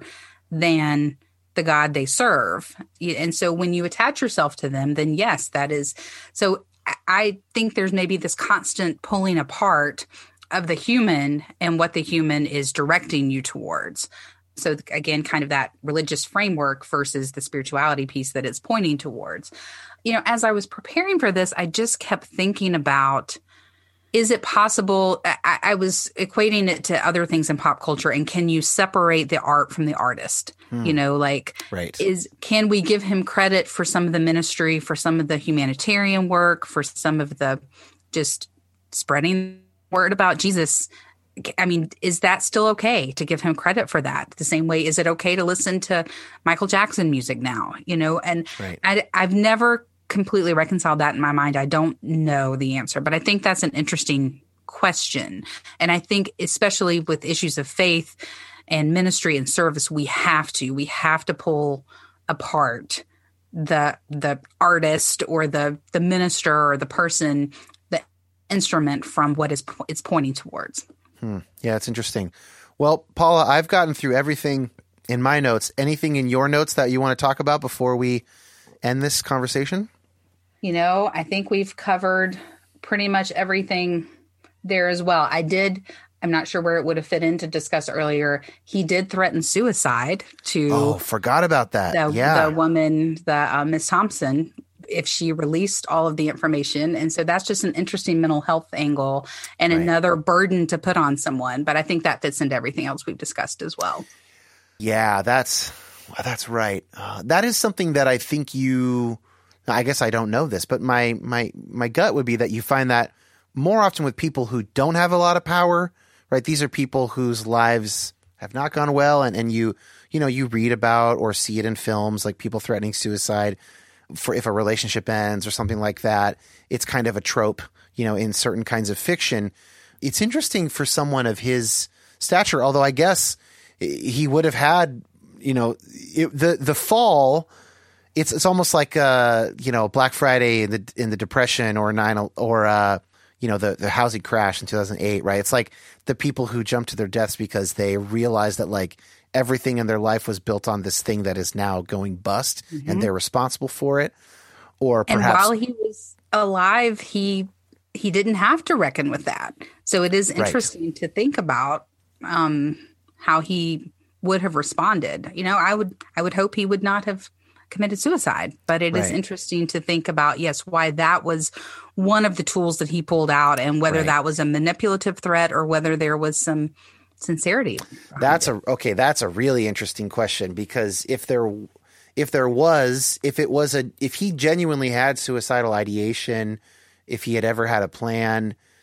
than the God they serve. And so when you attach yourself to them, then yes, that is. So I think there's maybe this constant pulling apart of the human and what the human is directing you towards. So again, kind of that religious framework versus the spirituality piece that it's pointing towards. You know, as I was preparing for this, I just kept thinking about, is it possible? I, I was equating it to other things in pop culture. And can you separate the art from the artist? Hmm. You know, like, right. is can we give him credit for some of the ministry, for some of the humanitarian work, for some of the just spreading word about Jesus? I mean, is that still okay to give him credit for that? The same way, is it okay to listen to Michael Jackson music now? You know, and right. I, I've never completely reconciled that in my mind. I don't know the answer, but I think that's an interesting question. And I think especially with issues of faith and ministry and service, we have to, we have to pull apart the, the artist or the, the minister or the person, the instrument from what is it's pointing towards. Hmm. Yeah, it's interesting. Well, Paula, I've gotten through everything in my notes. Anything in your notes that you want to talk about before we end this conversation? You know, I think we've covered pretty much everything there as well. I did, I'm not sure where it would have fit in to discuss earlier. He did threaten suicide to Oh, forgot about that. The, yeah. the woman, the uh, Miss Thompson, if she released all of the information. And so that's just an interesting mental health angle and right. another burden to put on someone. But I think that fits into everything else we've discussed as well. Yeah, that's that's right. Uh, that is something that I think you, I guess I don't know this, but my my my gut would be that you find that more often with people who don't have a lot of power, right? These are people whose lives have not gone well, and, and you you know you read about or see it in films, like people threatening suicide for if a relationship ends or something like that. It's kind of a trope, you know, in certain kinds of fiction. It's interesting for someone of his stature, although I guess he would have had, you know, it, the the fall. It's it's almost like uh you know Black Friday in the in the Depression or nine or uh you know the the housing crash in two thousand eight, right? It's like the people who jump to their deaths because they realize that like everything in their life was built on this thing that is now going bust, mm-hmm. and they're responsible for it. Or perhaps, and while he was alive, he he didn't have to reckon with that. So it is interesting right. to think about um, how he would have responded. You know, I would I would hope he would not have committed suicide, but it right. is interesting to think about, yes, why that was one of the tools that he pulled out, and whether right. that was a manipulative threat or whether there was some sincerity. That's a okay. That's a really interesting question, because if there, if there was, if it was a, if he genuinely had suicidal ideation, if he had ever had a plan,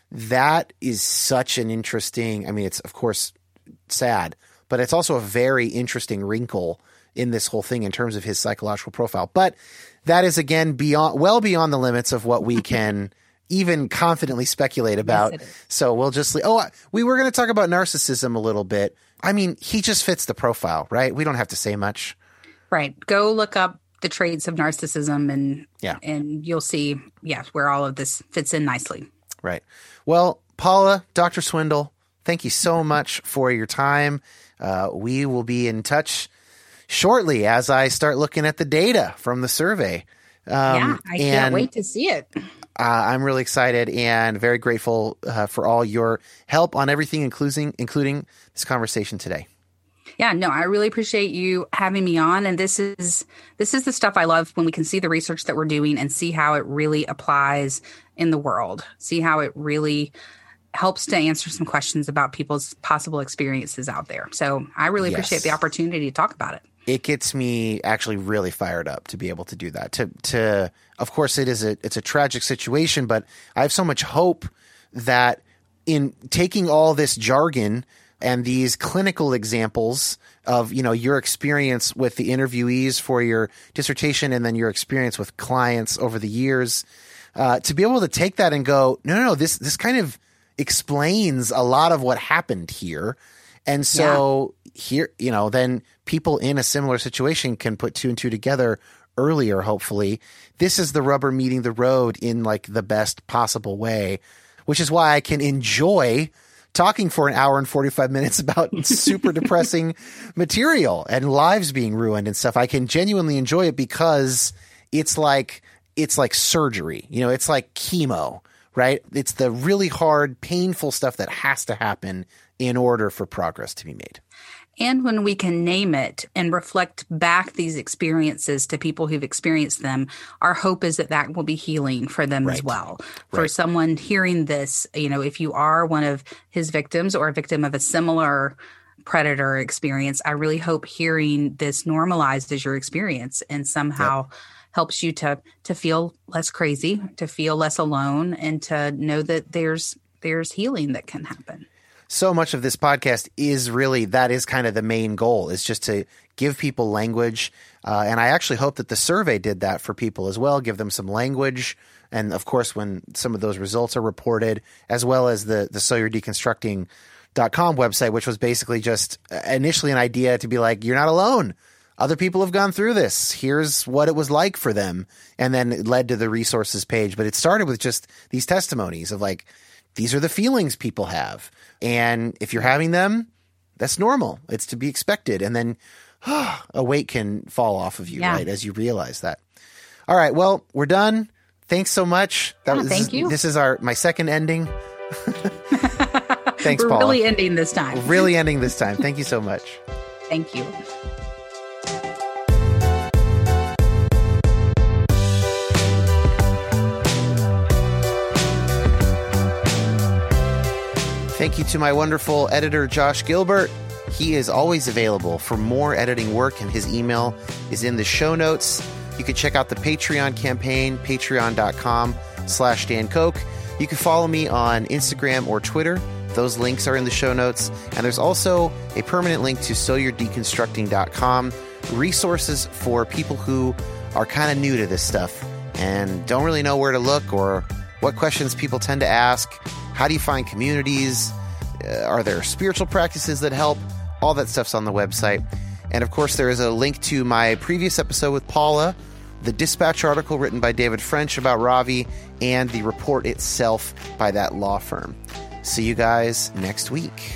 that is such an interesting, I mean, it's of course sad, but it's also a very interesting wrinkle in this whole thing in terms of his psychological profile. But that is, again, beyond, well beyond the limits of what we can even confidently speculate about. Yes, so we'll just, oh, we were going to talk about narcissism a little bit. I mean, he just fits the profile, right? We don't have to say much. Right. Go look up the traits of narcissism and, yeah. and you'll see, yeah, where all of this fits in nicely. Right. Well, Paula, Doctor Swindle, thank you so much for your time. Uh, we will be in touch shortly as I start looking at the data from the survey. Um, yeah, I can't wait to see it. Uh, I'm really excited and very grateful uh, for all your help on everything, including including this conversation today. Yeah, no, I really appreciate you having me on. And this is this is the stuff I love, when we can see the research that we're doing and see how it really applies in the world, see how it really helps to answer some questions about people's possible experiences out there. So I really yes. appreciate the opportunity to talk about it. It gets me actually really fired up to be able to do that. To, to, of course, it is a, it's a tragic situation, but I have so much hope that in taking all this jargon and these clinical examples of, you know, your experience with the interviewees for your dissertation and then your experience with clients over the years, uh, to be able to take that and go, no, no, no, this, this kind of explains a lot of what happened here. And so yeah. here, you know, then people in a similar situation can put two and two together earlier, hopefully. This is the rubber meeting the road in like the best possible way, which is why I can enjoy talking for an hour and forty-five minutes about super depressing material and lives being ruined and stuff. I can genuinely enjoy it because it's like, it's like surgery, you know, it's like chemo, right? It's the really hard, painful stuff that has to happen in order for progress to be made. And when we can name it and reflect back these experiences to people who've experienced them, our hope is that that will be healing for them right. as well. For right. someone hearing this, you know, if you are one of his victims or a victim of a similar predator experience, I really hope hearing this normalized as your experience and somehow yep. helps you to to feel less crazy, to feel less alone, and to know that there's there's healing that can happen. So much of this podcast is really, that is kind of the main goal, is just to give people language. Uh, and I actually hope that the survey did that for people as well, give them some language. And of course, when some of those results are reported, as well as the, the so you're deconstructing dot com website, which was basically just initially an idea to be like, you're not alone. Other people have gone through this. Here's what it was like for them. And then it led to the resources page. But it started with just these testimonies of like, these are the feelings people have. And if you're having them, that's normal. It's to be expected. And then oh, a weight can fall off of you, yeah. right, as you realize that. All right. Well, we're done. Thanks so much. That yeah, was, thank this, you. This is our my second ending. Thanks, we're Paula. We're really ending this time. We're really ending this time. Thank you so much. Thank you. Thank you to my wonderful editor, Josh Gilbert. He is always available for more editing work, and his email is in the show notes. You can check out the Patreon campaign, patreon.com slash Dan Koch. You can follow me on Instagram or Twitter. Those links are in the show notes. And there's also a permanent link to so you're deconstructing dot com, resources for people who are kind of new to this stuff and don't really know where to look or what questions people tend to ask. How do you find communities? Uh, are there spiritual practices that help? All that stuff's on the website. And of course, there is a link to my previous episode with Paula, the Dispatch article written by David French about Ravi, and the report itself by that law firm. See you guys next week.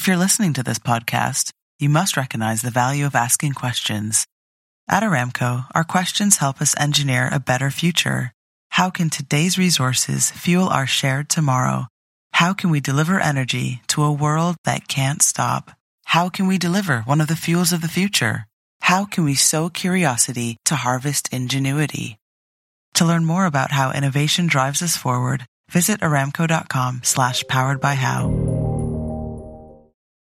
If you're listening to this podcast, you must recognize the value of asking questions. At Aramco, our questions help us engineer a better future. How can today's resources fuel our shared tomorrow? How can we deliver energy to a world that can't stop? How can we deliver one of the fuels of the future? How can we sow curiosity to harvest ingenuity? To learn more about how innovation drives us forward, visit aramco.com slash powered by how.